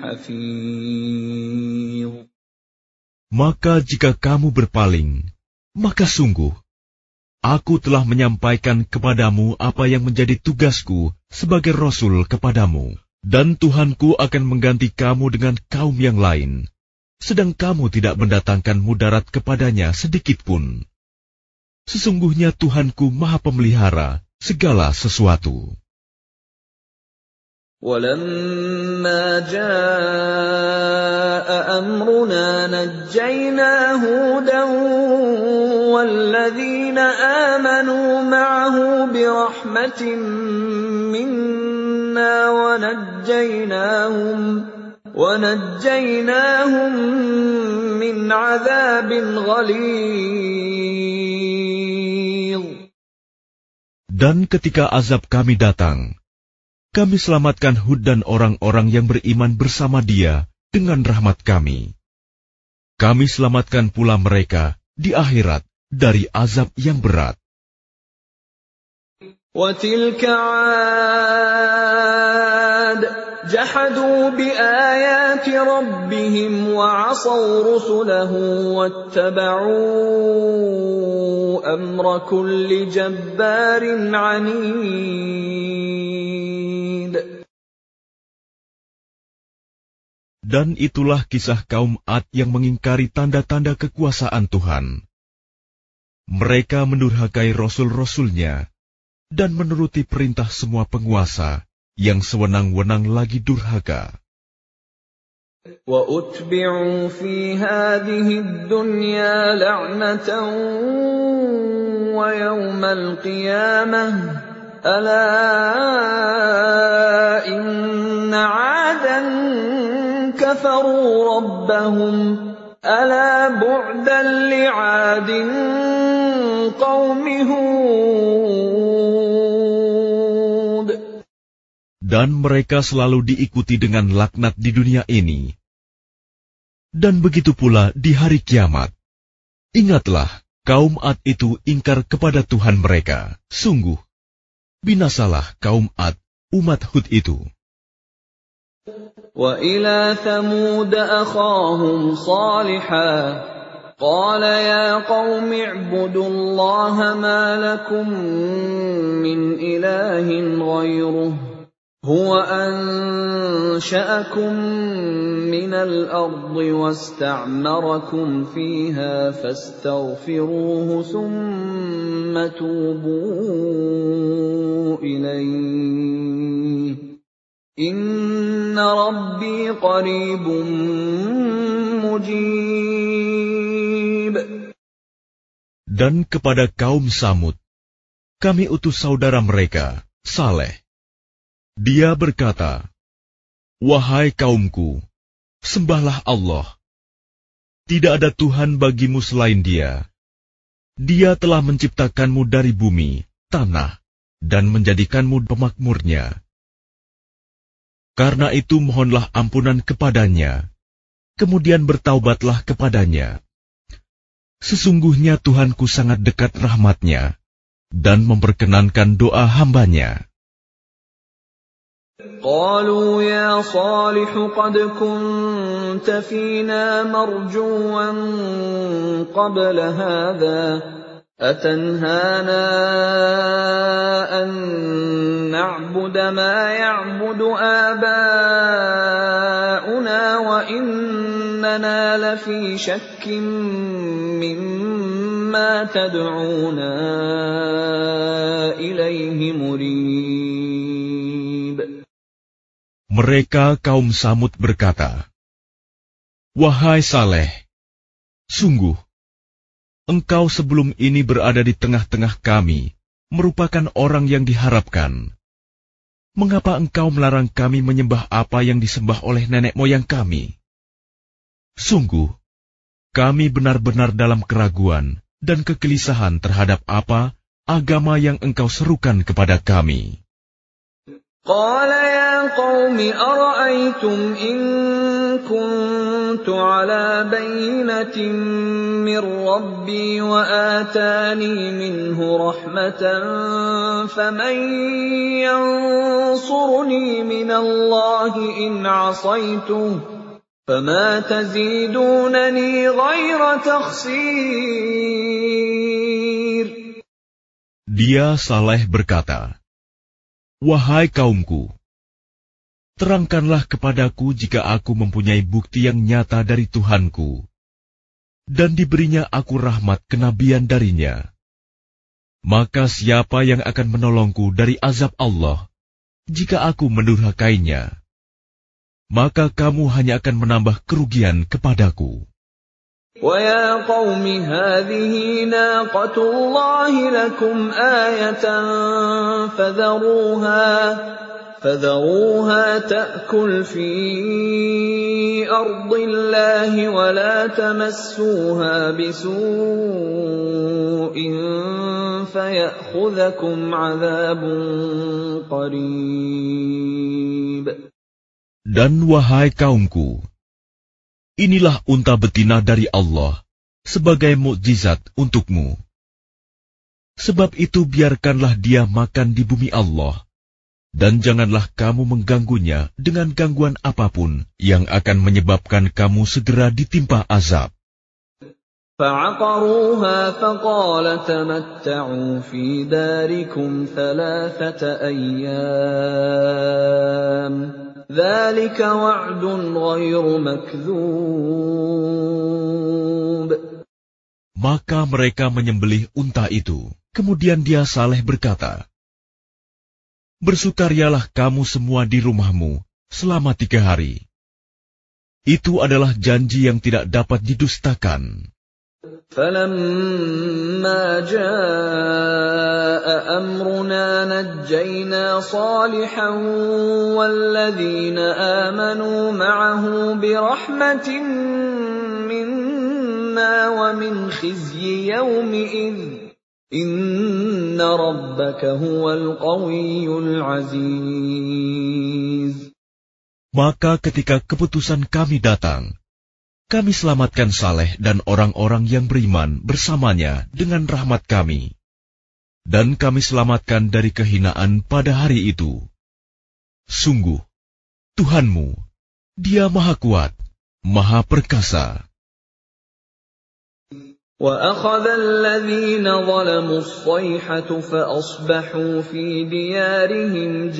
حَفِيظٌ. Maka jika kamu berpaling, maka sungguh, aku telah menyampaikan kepadamu apa yang menjadi tugasku sebagai Rasul kepadamu, dan Tuhanku akan mengganti kamu dengan kaum yang lain, sedang kamu tidak mendatangkan mudarat kepadanya sedikitpun. Sesungguhnya Tuhanku Maha Pemelihara segala sesuatu. وَلَمَّا جَاءَ أَمْرُنَا نَجَّيْنَا هُودًا وَالَّذِينَ آمَنُوا مَعَهُ بِرَحْمَةٍ مِنَّا وَنَجَّيْنَاهُمْ وَنَجَّيْنَاهُمْ مِنْ عَذَابٍ غَلِيظٍ. Dan ketika azab kami datang, kami selamatkan Hud dan orang-orang yang beriman bersama dia dengan rahmat kami. Kami selamatkan pula mereka di akhirat dari azab yang berat. وَتِلْكَ عَادٌ جَحَدُوا بِآيَاتِ رَبِّهِمْ وَعَصَوْا رُسُلَهُ وَاتَّبَعُوا أَمْرَ كُلِّ جَبَّارٍ عَنِيدٍ. Dan itulah kisah kaum Ad yang mengingkari tanda-tanda kekuasaan Tuhan. Mereka mendurhakai rasul-rasulnya dan menuruti perintah semua penguasa yang sewenang-wenang lagi durhaka. وَأُتْبِعُوا فِي هَٰذِهِ الدُّنْيَا لَعْنَةً وَيَوْمَ الْقِيَامَةِ أَلَا إِنَّ عَادًا كَفَرُوا رَبَّهُمْ أَلَا بُعْدًا لِعَادٍ قَوْمِ هُودٍ. Dan mereka selalu diikuti dengan laknat di dunia ini. Dan begitu pula di hari kiamat. Ingatlah, kaum Ad itu ingkar kepada Tuhan mereka. Sungguh, binasalah kaum Ad, umat Hud itu. وَإِلَى ثَمُودَ أَخَاهُمْ صَالِحًا قَالَ يَا قَوْمِ اعْبُدُوا اللَّهَ مَا لَكُمْ مِنْ إِلَٰهٍ غَيْرُهُ هُوَ أَنشَأَكُم مِّنَ الْأَرْضِ وَاسْتَعْمَرَكُمْ فِيهَا فَاسْتَغْفِرُوهُ ثُمَّ تُوبُوا إِلَيْهِ إِنَّ رَبِّي قَرِيبٌ مُّجِيبٌ. Dan kepada kaum Samud, kami utus saudara mereka, Saleh. Dia berkata, "Wahai kaumku, sembahlah Allah. Tidak ada Tuhan bagimu selain Dia. Dia telah menciptakanmu dari bumi, tanah, dan menjadikanmu pemakmurnya. Karena itu mohonlah ampunan kepadanya, kemudian bertaubatlah kepadanya. Sesungguhnya Tuhanku sangat dekat rahmatnya, dan memperkenankan doa hambanya." قالوا يا صالح قد كنت فينا مرجوا قبل هذا أتنهانا أن نعبد ما يعبد آباؤنا وإننا لفي شك مما تدعونا إليه مريب. Mereka kaum Samud berkata, "Wahai Saleh, sungguh, engkau sebelum ini berada di tengah-tengah kami, merupakan orang yang diharapkan. Mengapa engkau melarang kami menyembah apa yang disembah oleh nenek moyang kami? Sungguh, kami benar-benar dalam keraguan dan kegelisahan terhadap apa agama yang engkau serukan kepada kami." قال يا قوم أرأيتم إن كنت على بينة من ربي وآتاني منه رحمة فمن ينصرني من الله إن عصيته فما تزيدونني غير تخسير. Dia Saleh berkata, "Wahai kaumku, terangkanlah kepadaku jika aku mempunyai bukti yang nyata dari Tuhanku, dan diberinya aku rahmat kenabian darinya. Maka siapa yang akan menolongku dari azab Allah, jika aku mendurhakainya? Maka kamu hanya akan menambah kerugian kepadaku." وَيَا قَوْمِ هَٰذِهِ نَاقَةُ اللَّهِ لَكُمْ آيَةً فَذَرُوهَا فَذَرُوهَا تَأْكُلْ فِي أَرْضِ اللَّهِ وَلَا تَمَسُّوهَا بِسُوءٍ فَيَأْخُذَكُمْ عَذَابٌ قَرِيبٌ. Dan wahai kaumku, inilah unta betina dari Allah sebagai mukjizat untukmu. Sebab itu biarkanlah dia makan di bumi Allah, dan janganlah kamu mengganggunya dengan gangguan apapun yang akan menyebabkan kamu segera ditimpa azab. فَعَقَرُوهَا فَقَالَ تَمَتَّعُوا فِي دَارِكُمْ ثَلَاثَةَ أَيَّامٍ ذَلِكَ وَعْدٌ غَيْرُ مَكْذُوبٍ. Maka mereka menyembelih unta itu. Kemudian dia Saleh berkata, "Bersukarialah kamu semua di rumahmu selama tiga hari. Itu adalah janji yang tidak dapat didustakan. فَلَمَّا جَاءَ أَمْرُنَا نَجَّيْنَا صَالِحًا وَالَّذِينَ آمَنُوا مَعَهُ بِرَحْمَةٍ مِنَّا وَمِنْ خِزْيِ يَوْمِئِذٍ إِنَّ رَبَّكَ هُوَ الْقَوِيُّ الْعَزِيزُ. Maka ketika keputusan kami datang, kami selamatkan Saleh dan orang-orang yang beriman bersamanya dengan rahmat kami. Dan kami selamatkan dari kehinaan pada hari itu. Sungguh, Tuhanmu, Dia Maha Kuat, Maha Perkasa. وَأَخَذَ الَّذِينَ ظَلَمُوا الصَّيْحَةُ فَأَصْبَحُوا فِي دِيَارِهِمْ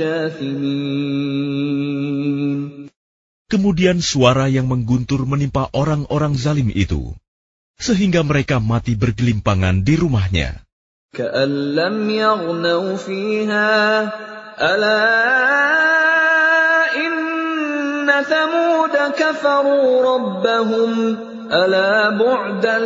جَاثِمِينَ. Kemudian suara yang mengguntur menimpa orang-orang zalim itu, sehingga mereka mati bergelimpangan di rumahnya. كَأَن لَّمْ يَغْنَوْا فِيهَا أَلَا إِنَّ ثَمُودَ كَفَرُوا رَبَّهُمْ أَلَا بُعْدًا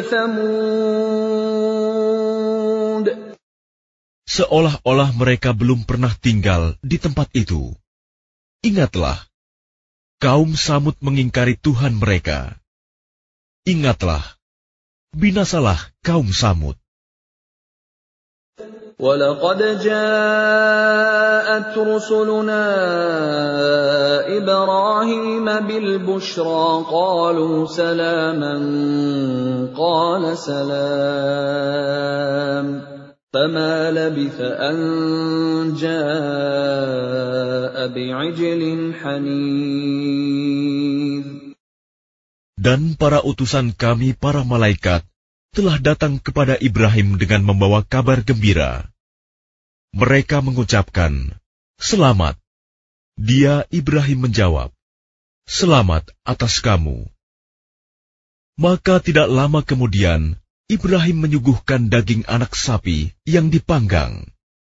لِثَمُودَ. Seolah-olah mereka belum pernah tinggal di tempat itu. Ingatlah, kaum Samud mengingkari Tuhan mereka. Ingatlah, binasalah kaum Samud. وَلَقَدْ جَاءَتْ رُسُلُنَا إِبْرَاهِيمَ بِالْبُشْرَى قَالُوا سَلَامًا قَالَ سَلَامٌ فَمَا لَبِثَ أَن جَاءَ بِعِجْلٍ حَنِيذٍ. Dan para utusan kami, para malaikat, telah datang kepada Ibrahim dengan membawa kabar gembira. Mereka mengucapkan, "Selamat." Dia, Ibrahim, menjawab, "Selamat atas kamu." Maka tidak lama kemudian, Ibrahim menyuguhkan daging anak sapi yang dipanggang.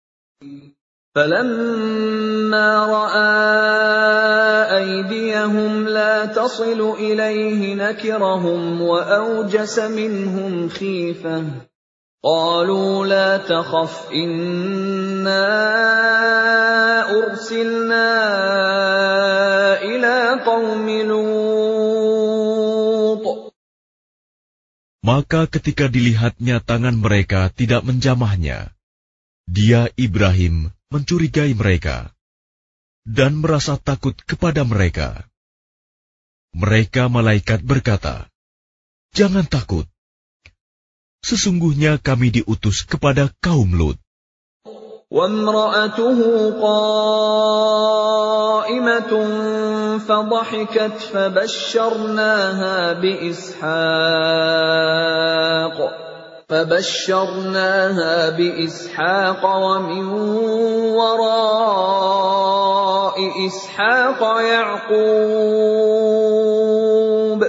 فَلَمَّا رَأَىٰ أَيْدِيَهُمْ لَا تَصِلُ إِلَيْهِ نَكِرَهُمْ وَأَوْجَسَ مِنْهُمْ خِيفَةً قَالُوا لَا تَخَفْ إِنَّا أُرْسِلْنَا إِلَىٰ قَوْمِ لُوطٍ. Maka ketika dilihatnya tangan mereka tidak menjamahnya, dia, Ibrahim, mencurigai mereka dan merasa takut kepada mereka. Mereka malaikat berkata, "Jangan takut. Sesungguhnya kami diutus kepada kaum Lut." وَامْرَأَتُهُ قَائِمَةٌ فَضَحِكَتْ فَبَشَّرْنَاهَا بِإِسْحَاقَ فَبَشَّرْنَاهَا بِإِسْحَاقَ وَمِنْ وَرَاءِ إِسْحَاقَ يَعْقُوبَ.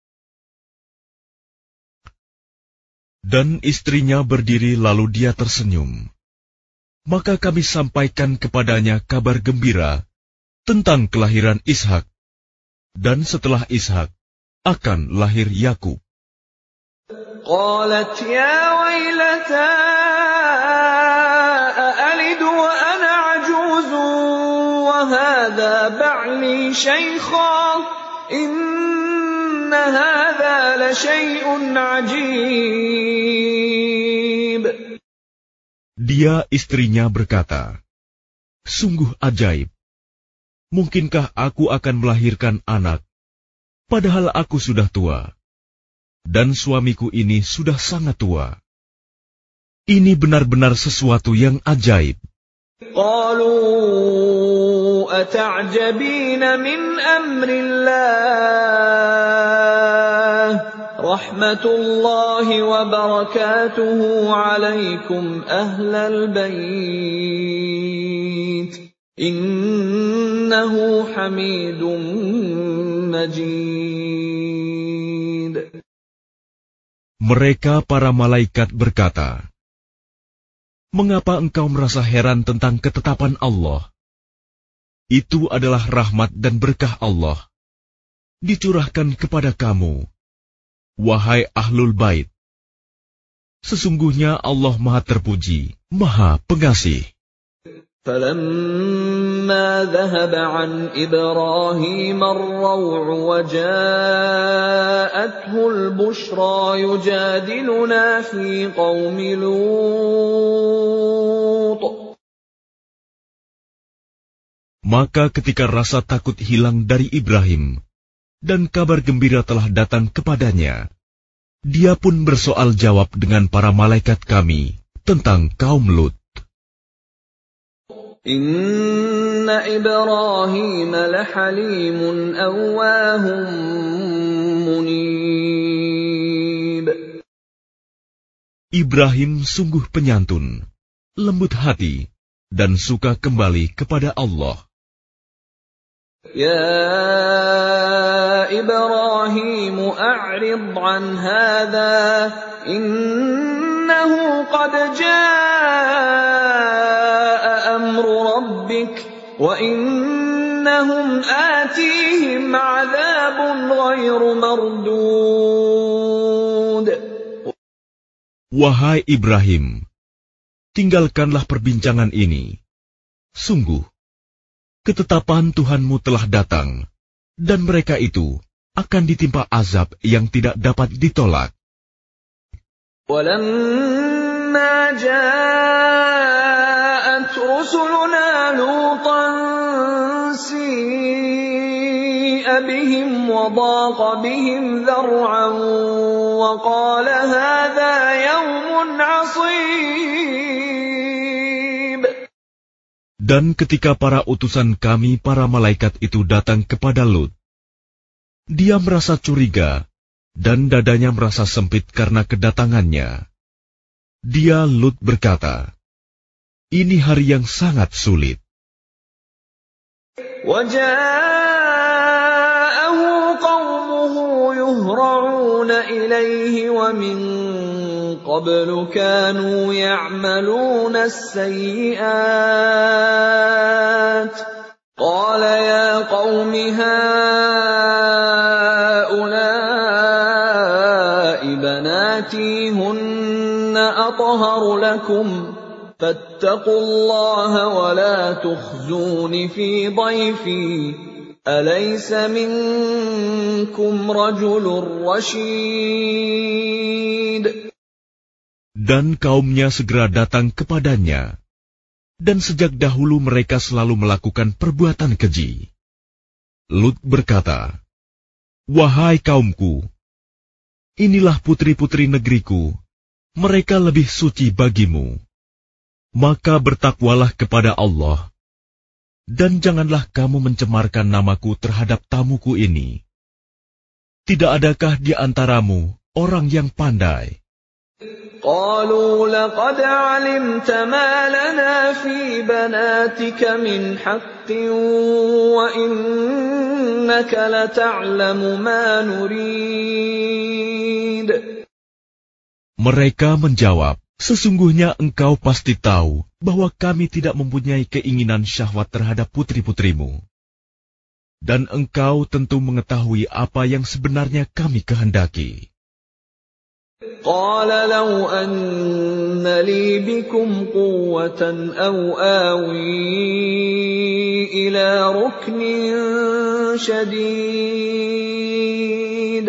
Dan istrinya berdiri lalu dia tersenyum. Maka kami sampaikan kepadanya kabar gembira tentang kelahiran Ishak. Dan setelah Ishak akan lahir Yakub. قالت يا ويلتى أألد وأنا عجوز وهذا بعلي شيخا إن هذا لشيء عجيب. Dia, istrinya, berkata, "Sungguh ajaib. Mungkinkah aku akan melahirkan anak, padahal aku sudah tua? Dan suamiku ini sudah sangat tua. Ini benar-benar sesuatu yang ajaib." قالوا أتعجبين من أمر الله رحمة الله وبركاته عليكم أهل البيت إنه حميد مجيد. Mereka para malaikat berkata, "Mengapa engkau merasa heran tentang ketetapan Allah? Itu adalah rahmat dan berkah Allah. dicurahkan kepada kamu, wahai Ahlul Bait. Sesungguhnya Allah Maha Terpuji, Maha Pengasih. فَلَمَّا ذَهَبَ عَنْ إِبْرَاهِيمَ الرَّوْعُ وَجَاءَتْهُ الْبُشْرَى يُجَادِلُنَا فِي قَوْمِ لُوطٍ. Maka ketika rasa takut hilang dari Ibrahim, dan kabar gembira telah datang kepadanya, dia pun bersoal jawab dengan para malaikat kami tentang kaum Lut. Inna Ibrahim lahalimun awwahum munib. Ibrahim sungguh penyantun, lembut hati, dan suka kembali kepada Allah. Ya Ibrahim a'rid an hadha innahu qad jaa amru rabbik wa innahum atihim 'adzabun ghairu mardud. Wahai Ibrahim, tinggalkanlah perbincangan ini. Sungguh, ketetapan Tuhanmu telah datang, dan mereka itu akan ditimpa azab yang tidak dapat ditolak. وَلَمَّا جَاءَتْ رُسُلُنَا لُوطًا سِيءَ بِهِمْ وَضَاقَ بِهِمْ ذَرْعًا وَقَالَ هَذَا يَوْمٌ عَصِيبٌ. Dan ketika para utusan kami, para malaikat itu datang kepada Lut, dia merasa curiga, dan dadanya merasa sempit karena kedatangannya. Dia, Lut, berkata, ini hari yang sangat sulit. وَجَاءَهُ قَوْمُهُ يُهْرَعُونَ إِلَيْهِ وَمِنْ قَبْلُ كَانُوا يَعْمَلُونَ السَّيِّئَاتِ قَالَ يَا قَوْمِ هَؤُلَاءِ بَنَاتِي هُنَّ أَطْهَرُ لَكُمْ فَاتَّقُوا اللَّهَ وَلَا تُخْزُونِ فِي ضَيْفِي أَلَيْسَ مِنكُمْ رَجُلٌ رَّشِيدٌ. Dan kaumnya segera datang kepadanya, dan sejak dahulu mereka selalu melakukan perbuatan keji. Lut berkata, wahai kaumku, inilah putri-putri negeriku, mereka lebih suci bagimu. Maka bertakwalah kepada Allah, dan janganlah kamu mencemarkan namaku terhadap tamuku ini. Tidak adakah di antaramu orang yang pandai? قالوا لقد علمت ما لنا في بناتك من حق وإنك لتعلم ما نريد. Mereka menjawab, sesungguhnya engkau pasti tahu bahwa kami tidak mempunyai keinginan syahwat terhadap putri-putrimu. Dan engkau tentu mengetahui apa yang sebenarnya kami kehendaki. قال لو أن لي بكم قوة أو آوي إلى ركن شديد.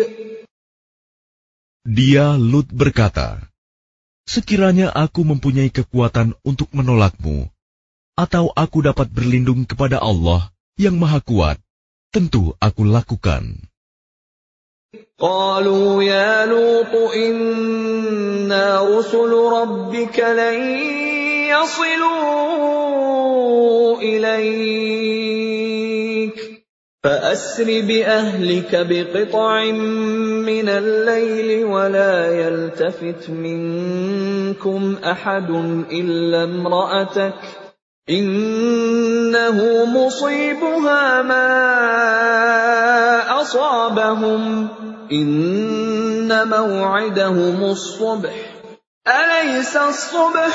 Dia, Lut, berkata, sekiranya aku mempunyai kekuatan untuk menolakmu, atau aku dapat berlindung kepada Allah yang Maha Kuat, tentu aku lakukan. قالوا يا لوط إنا رسل ربك لن يصلوا إليك فأسر بأهلك بقطع من الليل ولا يلتفت منكم أحد إلا امرأتك إنه مصيبها ما أصابهم إن موعدهم الصبح أليس الصبح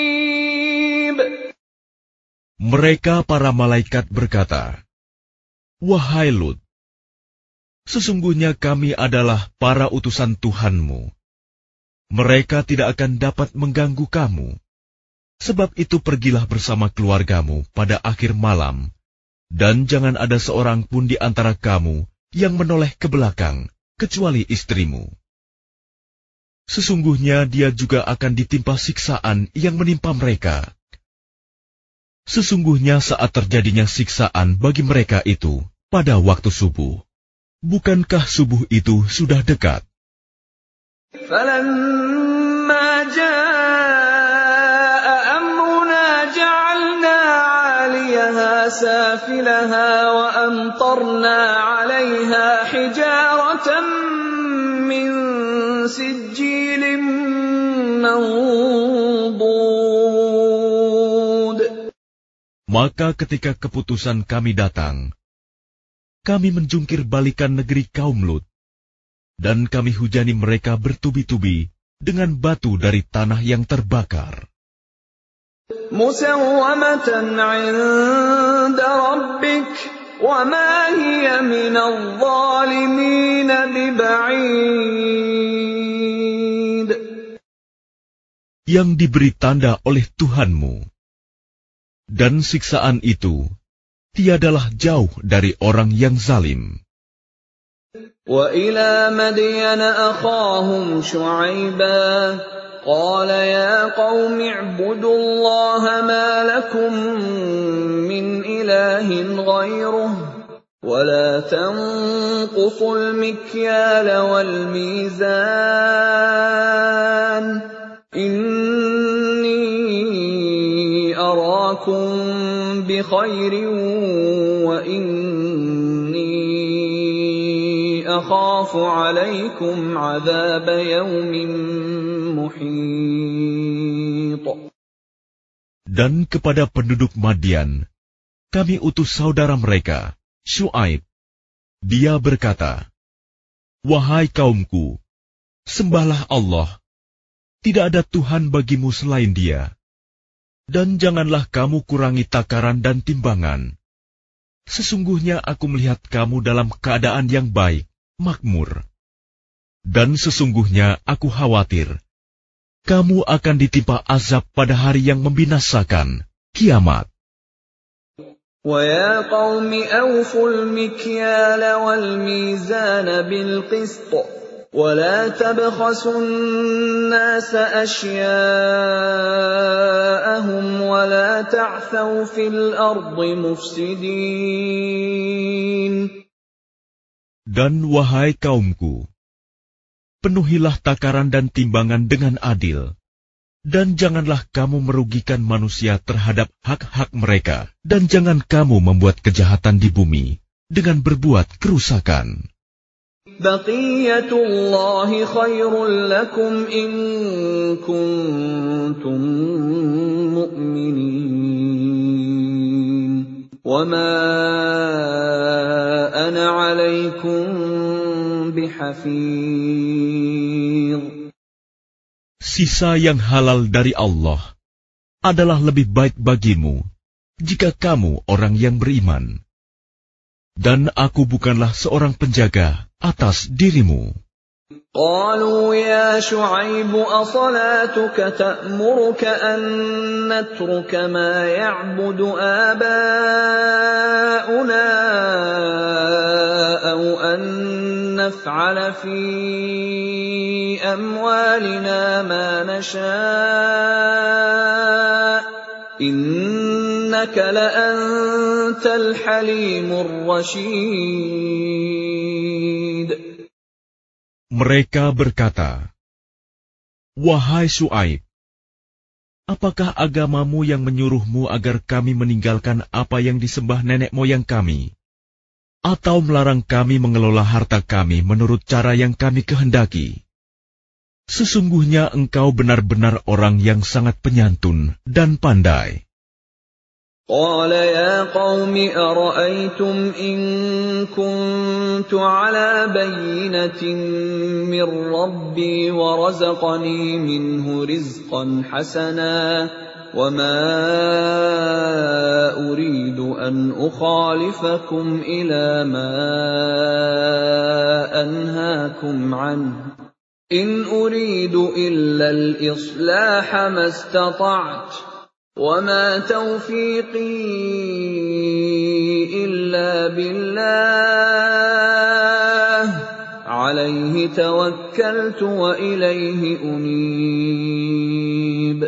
بقريب. Mereka para malaikat berkata, Wahai Lut, sesungguhnya kami adalah para utusan Tuhanmu. Mereka tidak akan dapat mengganggu kamu. Sebab itu pergilah bersama keluargamu pada akhir malam, dan jangan ada seorang pun di antara kamu yang menoleh ke belakang, kecuali istrimu. Sesungguhnya dia juga akan ditimpa siksaan yang menimpa mereka. Sesungguhnya saat terjadinya siksaan bagi mereka itu pada waktu subuh. Bukankah subuh itu sudah dekat? فَلَمَّا جَاءَ أَمْرُنَا جَعَلْنَا عَالِيَهَا سَافِلَهَا وَأَمْطَرْنَا عَلَيْهَا حِجَارَةً مِّن سِجِّيلٍ مَّنضُودٍ. Maka ketika keputusan kami datang, kami menjungkir balikan negeri kaum Lut, dan kami hujani mereka bertubi-tubi dengan batu dari tanah yang terbakar. Musawwamatan 'inda rabbik wa ma hiya minadh dhalimin biba'id. Yang diberi tanda oleh Tuhanmu, dan siksaan itu tiadalah jauh dari orang yang zalim. Wa ila Madyan akhahum Shu'aiban qala ya qaumi ibudullaha ma lakum min ilahin ghayruh wa la tanqusul mikyala wal mizan inni arakum bi khairin wa inni akhafu alaikum azab yawmin muhit. Dan kepada penduduk Madian, kami utus saudara mereka, Syuaib. Dia berkata, wahai kaumku, sembahlah Allah. Tidak ada Tuhan bagimu selain Dia. Dan janganlah kamu kurangi takaran dan timbangan. Sesungguhnya aku melihat kamu dalam keadaan yang baik, makmur. Dan sesungguhnya aku khawatir, kamu akan ditimpa azab pada hari yang membinasakan, kiamat. وَيَا قَوْمِ أَوْفُوا الْمِكْيَالَ وَالْمِيزَانَ بِالْقِسْطِ وَلَا تَبْخَسُوا النَّاسَ أَشْيَاءَهُمْ وَلَا تَعْثَوْا فِي الْأَرْضِ مُفْسِدِينَ. Dan wahai kaumku, penuhilah takaran dan timbangan dengan adil, dan janganlah kamu merugikan manusia terhadap hak-hak mereka, dan jangan kamu membuat kejahatan di bumi dengan berbuat kerusakan. Baqiyatullahi khairul lakum in kuntum mu'minin. Wa ma ana 'alaikum bihafiz. Sisa yang halal dari Allah adalah lebih baik bagimu jika kamu orang yang beriman. Dan aku bukanlah seorang penjaga atas dirimu. Qalu ya Shu'aib asalatuka ta'muruka an natruka ma ya'budu aba'una aw an naf'ala fi amwalina ma nasha' innaka la antal halimur rashid. Mereka berkata, wahai Syuaib, apakah agamamu yang menyuruhmu agar kami meninggalkan apa yang disembah nenek moyang kami, atau melarang kami mengelola harta kami menurut cara yang kami kehendaki? Sesungguhnya engkau benar-benar orang yang sangat penyantun dan pandai. قال يا قوم أرأيتم إن كنت على بينة من ربي ورزقني منه رزقا حسنا وَمَا أُرِيدُ أَنْ أُخَالِفَكُمْ إِلَى مَا أَنْهَاكُمْ عَنْهُ إِنْ أُرِيدُ إِلَّا الْإِصْلَاحَ مَا اسْتَطَعْتُ وَمَا تَوْفِيقِي إِلَّا بِاللَّهِ عَلَيْهِ تَوَكَّلْتُ وَإِلَيْهِ أُنِيبُ.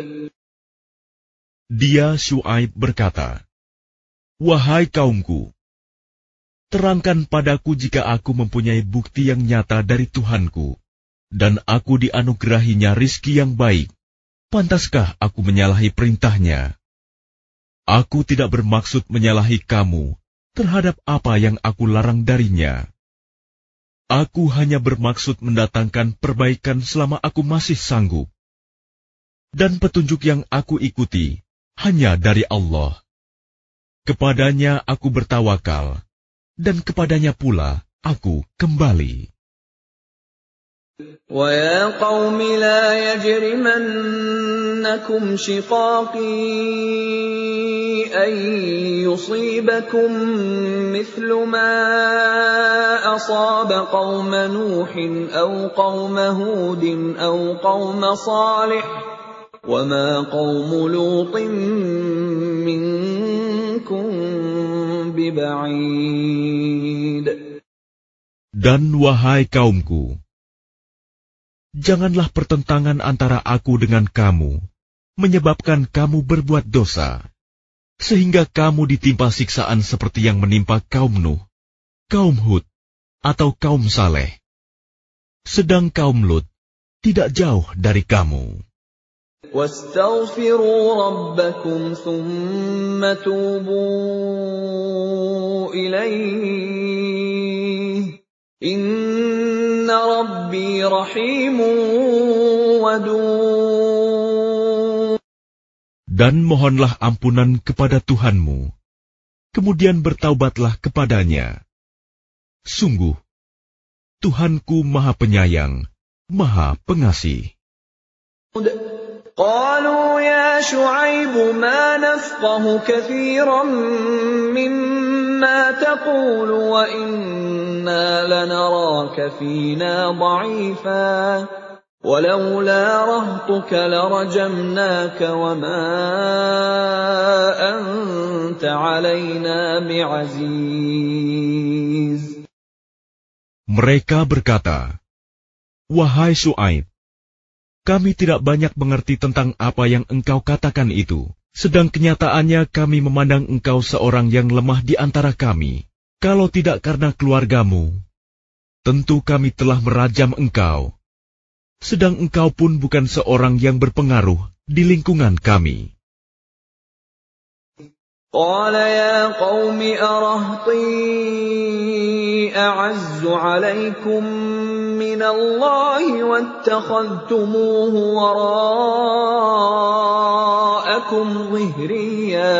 Dia Syuaib berkata, "Wahai kaumku, terangkan padaku jika aku mempunyai bukti yang nyata dari Tuhanku, dan aku dianugerahinya rizki yang baik, pantaskah aku menyalahi perintahnya? Aku tidak bermaksud menyalahi kamu terhadap apa yang aku larang darinya. Aku hanya bermaksud mendatangkan perbaikan selama aku masih sanggup. Dan petunjuk yang aku ikuti hanya dari Allah. Kepadanya aku bertawakal, dan kepadanya pula aku kembali." وَيَا قَوْمِ لَا يَجْرِمَنَّكُمْ شِقَاقِي أَن يُصِيبَكُم مِّثْلُ مَا أَصَابَ قَوْمَ نُوحٍ أَوْ قَوْمَ هُودٍ أَوْ قَوْمَ صَالِحٍ وَمَا قَوْمُ لُوطٍ مِّنكُم بِبَعِيدٍ. Dan wahai kaumku, janganlah pertentangan antara aku dengan kamu menyebabkan kamu berbuat dosa, sehingga kamu ditimpa siksaan seperti yang menimpa kaum Nuh, kaum Hud, atau kaum Saleh. Sedang kaum Lut tidak jauh dari kamu. وَاسْتَغْفِرُوا رَبَّكُمْ ثُمَّ تُوبُوا إِلَيْهِ إِنَّ رَبِّي رَحِيمٌ وَدُودٌ. Dan mohonlah ampunan kepada Tuhanmu, kemudian bertaubatlah kepadanya. Sungguh, Tuhanku Maha Penyayang, Maha Pengasih. قالوا يا شعيب ما نفقه كثيرا مما تقول وإنا لنراك فينا ضعيفا ولولا رهطك لرجمناك وما أنت علينا بعزيز. Mereka berkata, "Wahai Syuaib, kami tidak banyak mengerti tentang apa yang engkau katakan itu, sedang kenyataannya kami memandang engkau seorang yang lemah di antara kami. Kalau tidak karena keluargamu, tentu kami telah merajam engkau. Sedang engkau pun bukan seorang yang berpengaruh di lingkungan kami." قال يا قوم أرهطي أعز عليكم من الله واتخذتموه وراءكم ظهريا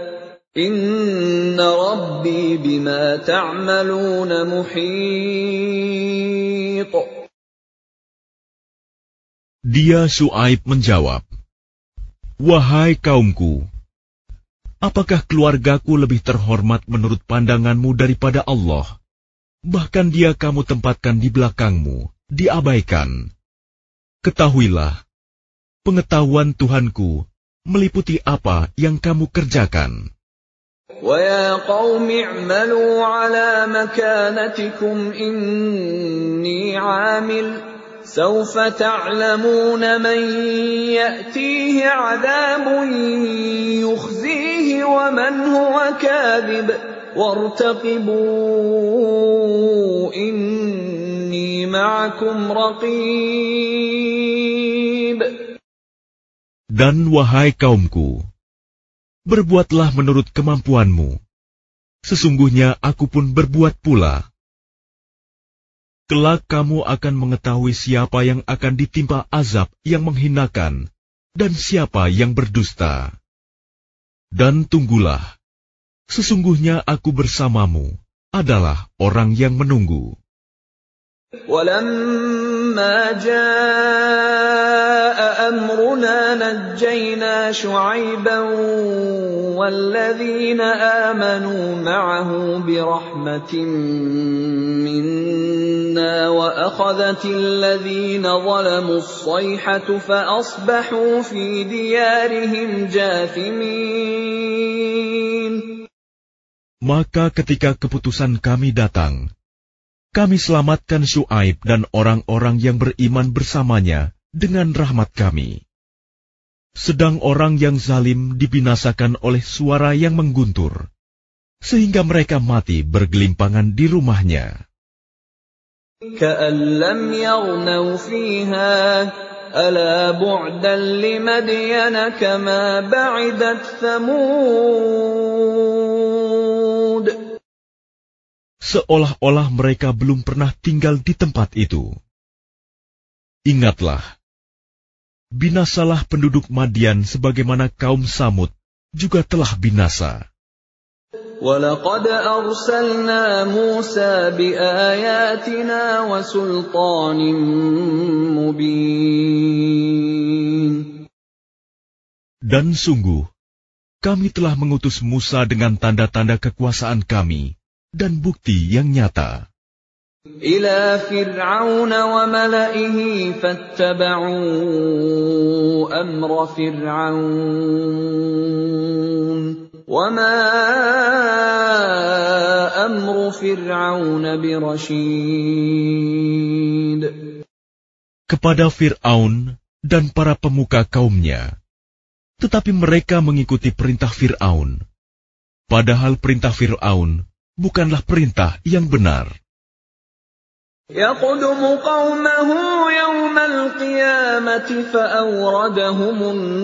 إن ربي بما تعملون محيط. Dia Syuaib menjawab, "Wahai kaumku, apakah keluargaku lebih terhormat menurut pandanganmu daripada Allah? Bahkan dia kamu tempatkan di belakangmu, diabaikan. Ketahuilah, pengetahuan Tuhanku meliputi apa yang kamu kerjakan." وَيَا قَوْمِ اعْمَلُوا عَلَى مَكَانَتِكُمْ إِنِّي عَامِلٌ سَوْفَ تَعْلَمُونَ مَنْ يَأْتِيهِ عَذَابٌ يُخْزِيهِ وَمَنْ هُوَ كَاذِبٌ وَارْتَقِبُوا إِنِّي مَعَكُمْ رَقِيبٌ. Dan wahai kaumku, berbuatlah menurut kemampuanmu. Sesungguhnya aku pun berbuat pula. Kelak kamu akan mengetahui siapa yang akan ditimpa azab yang menghinakan dan siapa yang berdusta. Dan tunggulah, sesungguhnya aku bersamamu adalah orang yang menunggu. وَلَمَّا جَاءَ أَمْرُنَا أمرنا نجينا شعيبا والذين آمنوا معه برحمة منا وأخذت الذين ظلموا الصيحة فأصبحوا في ديارهم جاثمين. Maka ketika keputusan kami datang, kami selamatkan Syuaib dan orang-orang yang beriman bersamanya dengan rahmat kami. Sedang orang yang zalim dibinasakan oleh suara yang mengguntur, sehingga mereka mati bergelimpangan di rumahnya. كَأَن لَّمْ يَغْنَوْا فِيهَا أَلَا بُعْدًا لِّمَدْيَنَ كَمَا بَعِدَتْ ثَمُودُ. Seolah-olah mereka belum pernah tinggal di tempat itu. Ingatlah, binasalah penduduk Madian sebagaimana kaum Samud juga telah binasa. وَلَقَدْ أَرْسَلْنَا مُوسَى بِآيَاتِنَا وَسُلْطَانٍ مُبِينٍ. Dan sungguh, kami telah mengutus Musa dengan tanda-tanda kekuasaan kami dan bukti yang nyata. إِلَى فِرْعَوْنَ وَمَلَئِهِ فَاتَّبَعُوا أَمْرَ فِرْعَوْنَ وَمَا أَمْرُ فِرْعَوْنَ بِرَشِيدٍ. Kepada Fir'aun dan para pemuka kaumnya, tetapi mereka mengikuti perintah Fir'aun, padahal perintah Fir'aun bukanlah perintah yang benar. يَقْدُمُ قَوْمَهُ يَوْمَ الْقِيَامَةِ فَأَوْرَدَهُمُ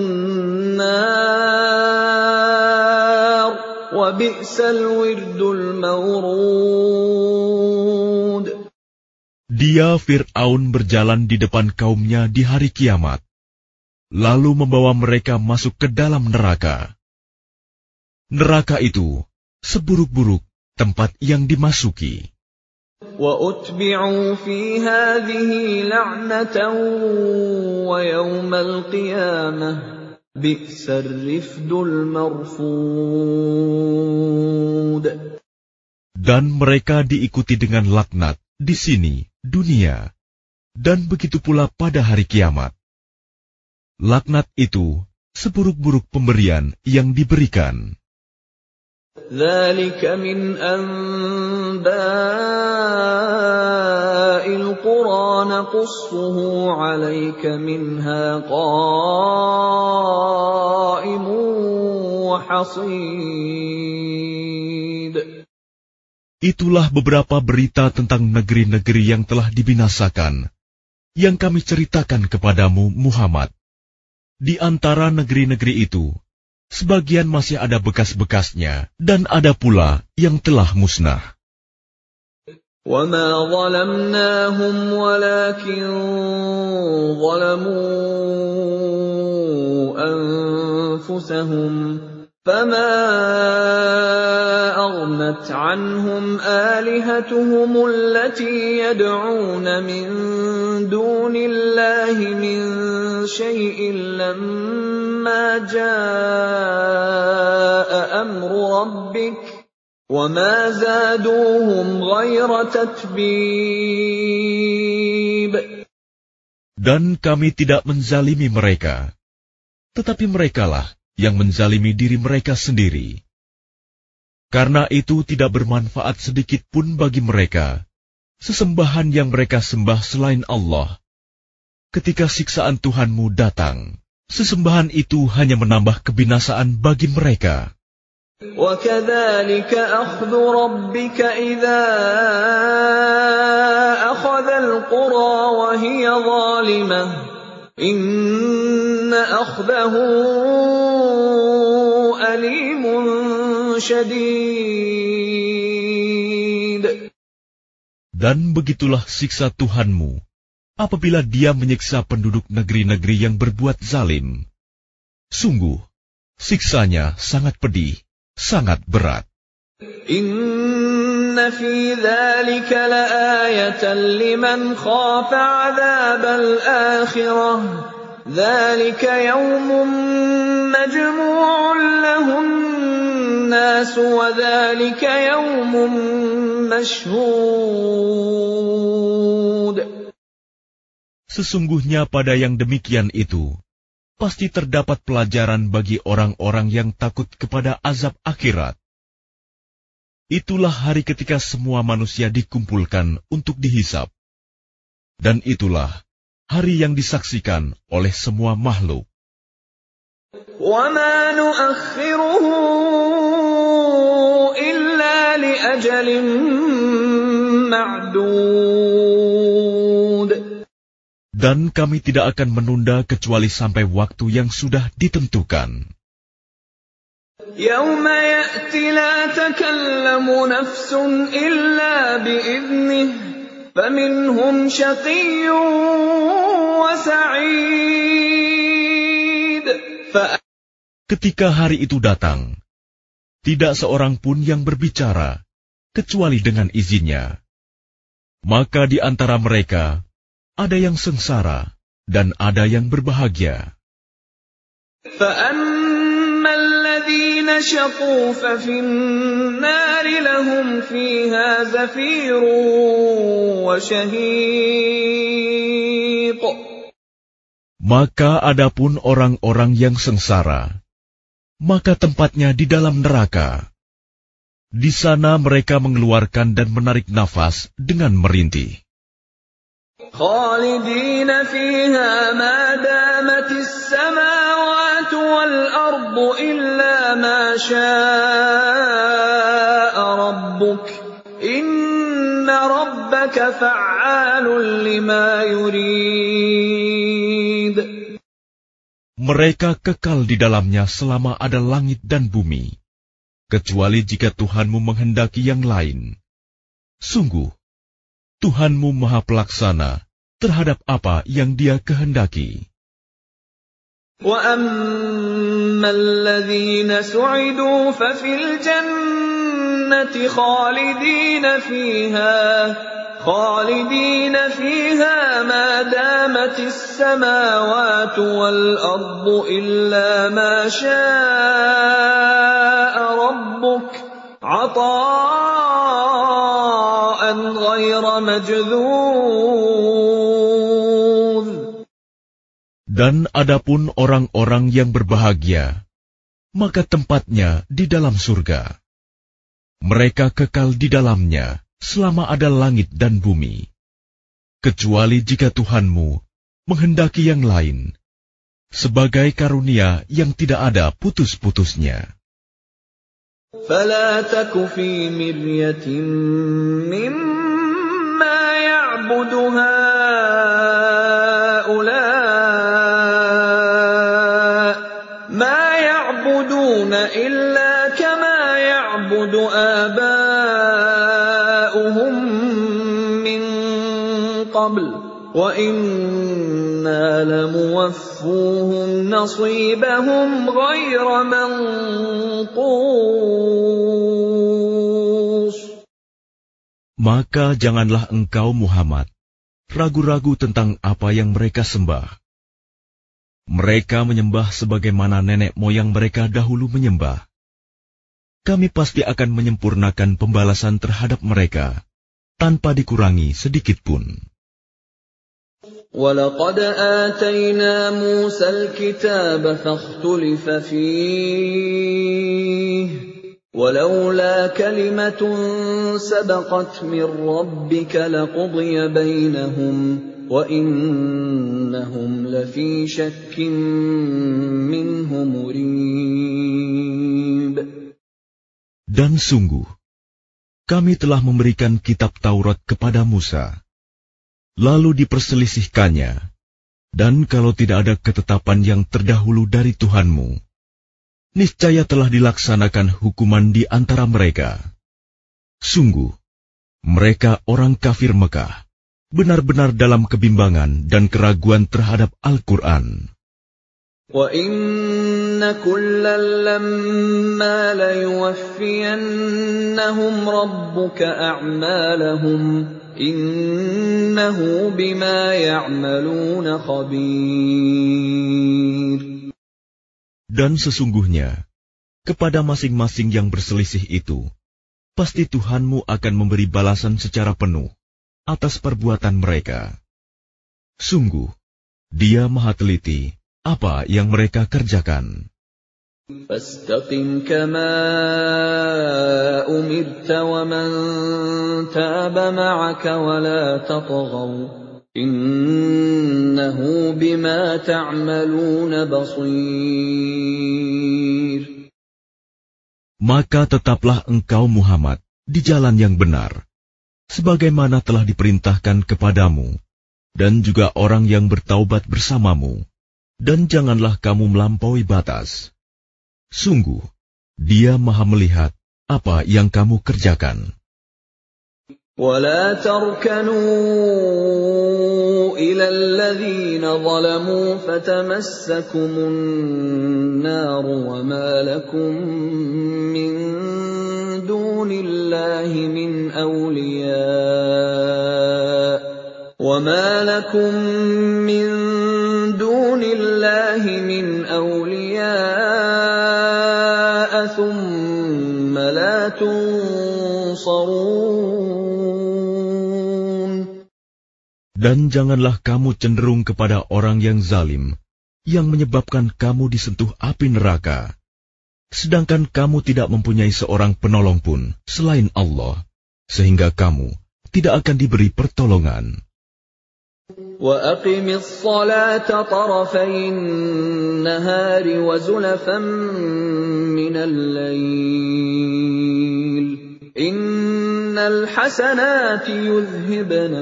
النَّارَ وَبِئْسَ الْوِرْدُ الْمَوْرُودُ. Dia Fir'aun berjalan di depan kaumnya di hari kiamat, lalu membawa mereka masuk ke dalam neraka. Neraka itu seburuk-buruk tempat yang dimasuki. وَأُتْبِعُوا فِي هَٰذِهِ لَعْنَةً وَيَوْمَ الْقِيَامَةِ بِئْسَ الرِّفْدُ الْمَرْفُودُ. Dan mereka diikuti dengan laknat di sini, dunia, dan begitu pula pada hari kiamat. Laknat itu seburuk-buruk pemberian yang diberikan. ذَلِكَ مِنْ أَنْبَاءِ الْقُرَىٰ نَقُصُّهُ عَلَيْكَ مِنْهَا قَائِمٌ وَحَصِيدٌ. Itulah beberapa berita tentang negeri-negeri yang telah dibinasakan, yang kami ceritakan kepadamu, Muhammad. Di antara negeri-negeri itu, sebagian masih ada bekas-bekasnya, dan ada pula yang telah musnah. وَمَا ظَلَمْنَاهُمْ وَلَكِنْ ظَلَمُوا أَنفُسَهُمْ فَمَا أَغْنَتْ عَنْهُمْ آلِهَتُهُمُ الَّتِي يَدْعُونَ مِن دُونِ اللَّهِ مِن شَيْءٍ لَّمَّا جَاءَ أَمْرُ رَبِّكَ وَمَا زَادُوهُمْ غَيْرَ تَتْبِيبٍ. Dan kami tidak menzalimi mereka, tetapi merekalah yang menzalimi diri mereka sendiri. Karena itu tidak bermanfaat sedikit pun bagi mereka sesembahan yang mereka sembah selain Allah. Ketika siksaan Tuhanmu datang, sesembahan itu hanya menambah kebinasaan bagi mereka. وَكَذَلِكَ أَخْذُ رَبِّكَ إِذَا أَخَذَ الْقُرَىٰ وَهِيَ ظَالِمَةٌ إِنَّ أَخْذَهُ أَلِيمٌ شَدِيدٌ. Dan begitulah siksa Tuhanmu apabila Dia menyiksa penduduk negeri-negeri yang berbuat zalim. Sungguh, siksanya sangat pedih, sangat berat. إِنَّ فِي ذَلِكَ لَآيَةً لِمَنْ خَافَ عَذَابَ الْآخِرَةِ ذلك يوم مجموع له الناس وذلك يوم مشهود. Sesungguhnya pada yang demikian itu, pasti terdapat pelajaran bagi orang-orang yang takut kepada azab akhirat. Itulah hari ketika semua manusia dikumpulkan untuk dihisab. Dan itulah hari yang disaksikan oleh semua makhluk. وَمَا نُؤَخِّرُهُ إِلَّا لِأَجَلٍ مَّعْدُودٍ. Dan kami tidak akan menunda kecuali sampai waktu yang sudah ditentukan. يَوْمَ يَأْتِ لَا تَكَلَّمُ نَفْسٌ إِلَّا بِإِذْنِهِ فَمِنْهُمْ شَقِيٌّ وَسَعِيدٌ. Ketika hari itu datang, tidak seorang pun yang berbicara, kecuali dengan izinnya. Maka di antara mereka, ada yang sengsara, dan ada yang berbahagia. فَأَمَّا الَّذِينَ شَقُوا فَفِي النَّارِ لَهُمْ فِيهَا زَفِيرٌ وَشَهِيقٌ. Maka adapun orang-orang yang sengsara, maka tempatnya di dalam neraka. Di sana mereka mengeluarkan dan menarik nafas dengan merintih. خَالِدِينَ فِيهَا مَا دَامَتِ السَّمَاوَاتُ وَالْأَرْضُ إِلَّا مَا شَاءَ رَبُّكَ إِنَّ رَبَّكَ فَعَّالٌ لِمَا يُرِيدُ. Mereka kekal di dalamnya selama ada langit dan bumi, kecuali jika Tuhanmu menghendaki yang lain. Sungguh, Tuhanmu Maha Pelaksana terhadap apa yang Dia kehendaki. وَأَمَّا الَّذِينَ سُعِدُوا فَفِي الْجَنَّةِ خَالِدِينَ فِيهَا خَالِدِينَ فِيهَا مَا دَامَتِ السَّمَاوَاتُ وَالْأَرْضُ إِلَّا مَا شَاءَ رَبُّكَ عَطَاءً غَيْرَ مَجْذُوذٍ. Dan adapun orang-orang yang berbahagia, maka tempatnya di dalam surga. Mereka kekal di dalamnya selama ada langit dan bumi, kecuali jika Tuhanmu menghendaki yang lain, sebagai karunia yang tidak ada putus-putusnya. فَلَا تَكُ فِي مِرْيَةٍ مِّمَّا يَعْبُدُ هَٰؤُلَاءِ مَا يَعْبُدُونَ إِلَّا كَمَا يَعْبُدُ آبَاؤُهُم مِّن قَبْلُ وَإِنَّا لَمُوَفُّوهُمْ نَصِيبَهُمْ غَيْرَ مَنقُوصٍ. Maka janganlah engkau Muhammad ragu-ragu tentang apa yang mereka sembah. Mereka menyembah sebagaimana nenek moyang mereka dahulu menyembah. Kami pasti akan menyempurnakan pembalasan terhadap mereka, tanpa dikurangi sedikit pun. وَلَقَدْ آتَيْنَا مُوسَى الْكِتَابَ فَاخْتُلِفَ فِيهِ وَلَوْلَا كَلِمَةٌ سَبَقَتْ مِنْ رَبِّكَ لَقُضِيَ بَيْنَهُمْ وَإِنَّهُمْ لَفِي شَكٍّ مِّنْهُ مُرِيبٍ. Dan sungguh, kami telah memberikan kitab Taurat kepada Musa. Lalu diperselisihkannya, dan kalau tidak ada ketetapan yang terdahulu dari Tuhanmu, niscaya telah dilaksanakan hukuman di antara mereka. Sungguh, mereka orang kafir Mekah, benar-benar dalam kebimbangan dan keraguan terhadap Al-Quran. وَإِنَّ كُلًّا لَّمَّا لَيُوَفِّيَنَّهُمْ رَبُّكَ أَعْمَالَهُمْ innahu bima ya'maluna khabir. Dan sesungguhnya, kepada masing-masing yang berselisih itu, pasti Tuhanmu akan memberi balasan secara penuh atas perbuatan mereka. Sungguh, Dia Maha Teliti apa yang mereka kerjakan. Fastaqim kama umirta wa man taba ma'aka wa la tatghaw innahu bima ta'maluna basir. Maka tetaplah engkau Muhammad di jalan yang benar, sebagaimana telah diperintahkan kepadamu, dan juga orang yang bertaubat bersamamu, dan janganlah kamu melampaui batas. Sungguh, Dia Maha melihat apa yang kamu kerjakan. وَلَا تَرْكَنُوا إِلَى الَّذِينَ ظَلَمُوا فَتَمَسَّكُمُ النَّارُ وَمَا لَكُم مِّن دُونِ اللَّهِ مِنْ أَوْلِيَاءَ وَمَا لَكُم مِّن دُونِ اللَّهِ مِنْ أَوْلِيَاءَ ثُمَّ لَا تُنصَرُونَ. Dan janganlah kamu cenderung kepada orang yang zalim, yang menyebabkan kamu disentuh api neraka, sedangkan kamu tidak mempunyai seorang penolong pun selain Allah, sehingga kamu tidak akan diberi pertolongan. وَأَقِمِ الصَّلَاةَ طَرَفَيِ النَّهَارِ وَزُلَفًا مِّنَ اللَّيْلِ إِنَّ الْحَسَنَاتِ يُذْهِبْنَ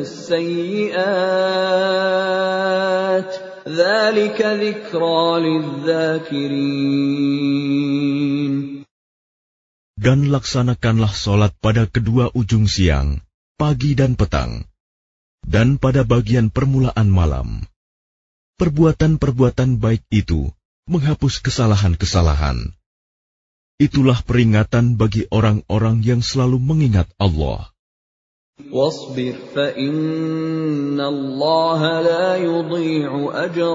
السَّيِّئَاتِ ذَلِكَ ذِكْرَى لِلذَّاكِرِينَ. Dan laksanakanlah solat pada kedua ujung siang, pagi dan petang, dan pada bagian permulaan malam. Perbuatan-perbuatan baik itu menghapus kesalahan-kesalahan. Itulah peringatan bagi orang-orang yang selalu mengingat Allah. وَاصْبِرْ فَإِنَّ اللَّهَ لَا يُضِيعُ أَجْرَ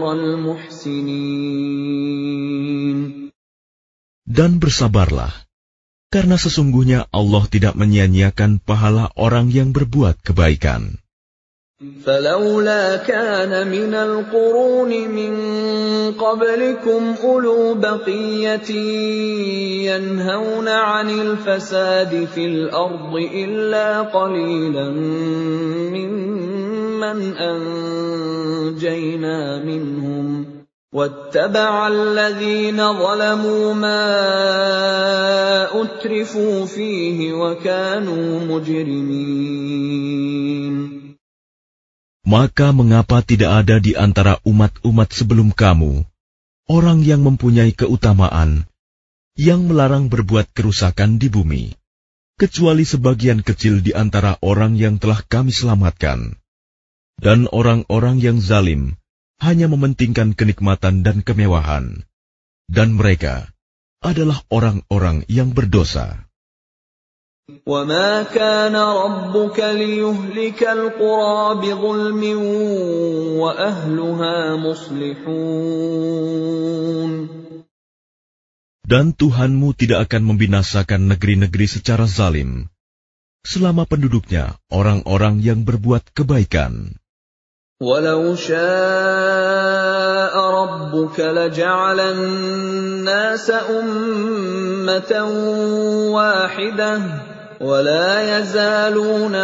الْمُحْسِنِينَ. Dan bersabarlah, karena sesungguhnya Allah tidak menyia-nyiakan pahala orang yang berbuat kebaikan. فَلَوْلَا كَانَ مِنَ الْقُرُونِ مِنْ قَبْلِكُمْ أُولُو بَقِيَّةٍ يَنْهَوْنَ عَنِ الْفَسَادِ فِي الْأَرْضِ إِلَّا قَلِيلًا مِّمَّنْ أَنْجَيْنَا مِنْهُمْ وَاتَّبَعَ الَّذِينَ ظَلَمُوا مَا أُتْرِفُوا فِيهِ وَكَانُوا مُجْرِمِينَ. Maka mengapa tidak ada di antara umat-umat sebelum kamu orang yang mempunyai keutamaan, yang melarang berbuat kerusakan di bumi, kecuali sebagian kecil di antara orang yang telah kami selamatkan. Dan orang-orang yang zalim hanya mementingkan kenikmatan dan kemewahan, dan mereka adalah orang-orang yang berdosa. وَمَا كَانَ رَبُّكَ لِيُهْلِكَ الْقُرَىٰ بِظُلْمٍ وَأَهْلُهَا مُصْلِحُونَ. Dan Tuhanmu tidak akan membinasakan negeri-negeri secara zalim, selama penduduknya orang-orang yang berbuat kebaikan. وَلَوْ شَاءَ رَبُّكَ لَجَعَلَ النَّاسَ أُمَّةً وَاحِدَةً وَلَا يَزَالُونَ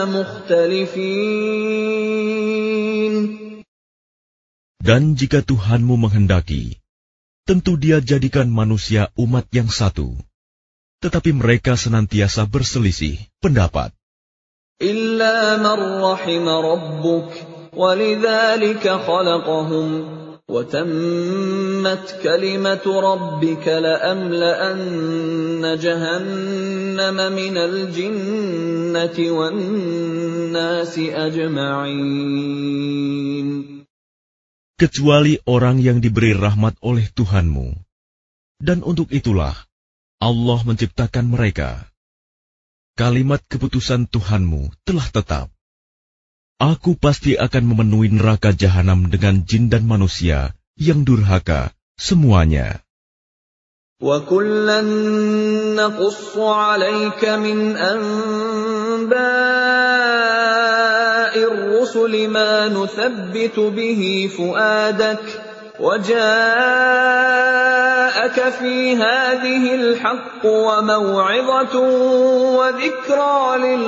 مُخْتَلِفِينَ. Dan jika Tuhanmu menghendaki, tentu Dia jadikan manusia umat yang satu, tetapi mereka senantiasa berselisih pendapat. إِلَّا مَنْ رَحِمَ رَبُّكَ وَلِذَلِكَ خَلَقَهُمْ وَتَمَّتْ كَلِمَةُ رَبِّكَ لَأَمْلَأَنَّ جَهَنَّمَ مِنَ الْجِنَّةِ وَالنَّاسِ أَجْمَعِينَ. Kecuali orang yang diberi rahmat oleh Tuhanmu, dan untuk itulah Allah menciptakan mereka. Kalimat keputusan Tuhanmu telah tetap. Aku pasti akan memenuhi neraka jahanam dengan jin dan manusia yang durhaka semuanya. وَكُلًّا نَّقُصُّ عَلَيْكَ مِنْ أَنبَاءِ الرُّسُلِ مَا نُثَبِّتُ بِهِ فُؤَادَكَ وَجَاءَكَ فِي هَٰذِهِ الْحَقُّ وَمَوْعِظَةٌ وَذِكْرَىٰ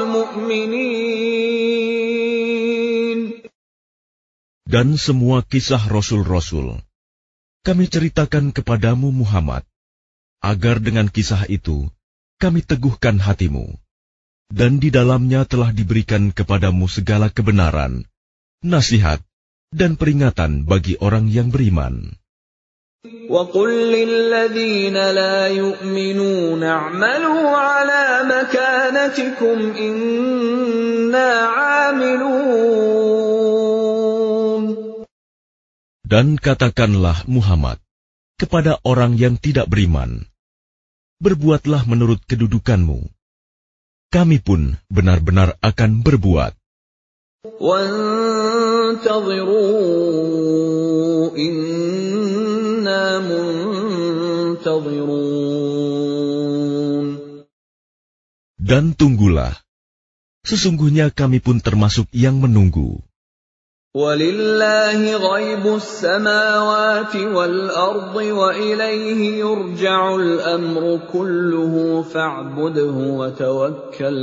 لِلْمُؤْمِنِينَ. Dan semua kisah Rasul-Rasul kami ceritakan kepadamu Muhammad, agar dengan kisah itu kami teguhkan hatimu, dan di dalamnya telah diberikan kepadamu segala kebenaran, nasihat, dan peringatan bagi orang yang beriman. وَقُل لِّلَّذِينَ لَا يُؤْمِنُونَ اعْمَلُوا عَلَىٰ مَكَانَتِكُمْ إِنَّا عَامِلُونَ. Dan katakanlah Muhammad kepada orang yang tidak beriman, berbuatlah menurut kedudukanmu. Kami pun benar-benar akan berbuat. وَانتَظِرُوا إِنَّا مُنتَظِرُونَ. Dan tunggulah, sesungguhnya kami pun termasuk yang menunggu. وَلِلَّهِ غَيْبُ السَّمَاوَاتِ وَالْأَرْضِ وَإِلَيْهِ يُرْجَعُ الْأَمْرُ كُلُّهُ فَاعْبُدْهُ وَتَوَكَّلْ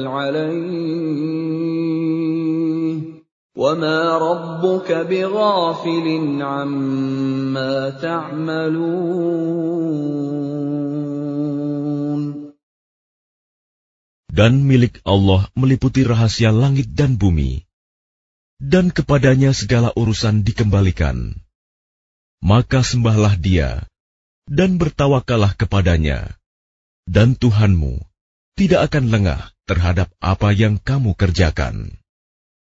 عَلَيْهِ وَمَا رَبُّكَ بِغَافِلٍ عَمَّا تَعْمَلُونَ. Dan milik Allah meliputi rahasia langit dan bumi, dan kepadanya segala urusan dikembalikan. Maka sembahlah Dia, dan bertawakallah kepadanya, dan Tuhanmu tidak akan lengah terhadap apa yang kamu kerjakan.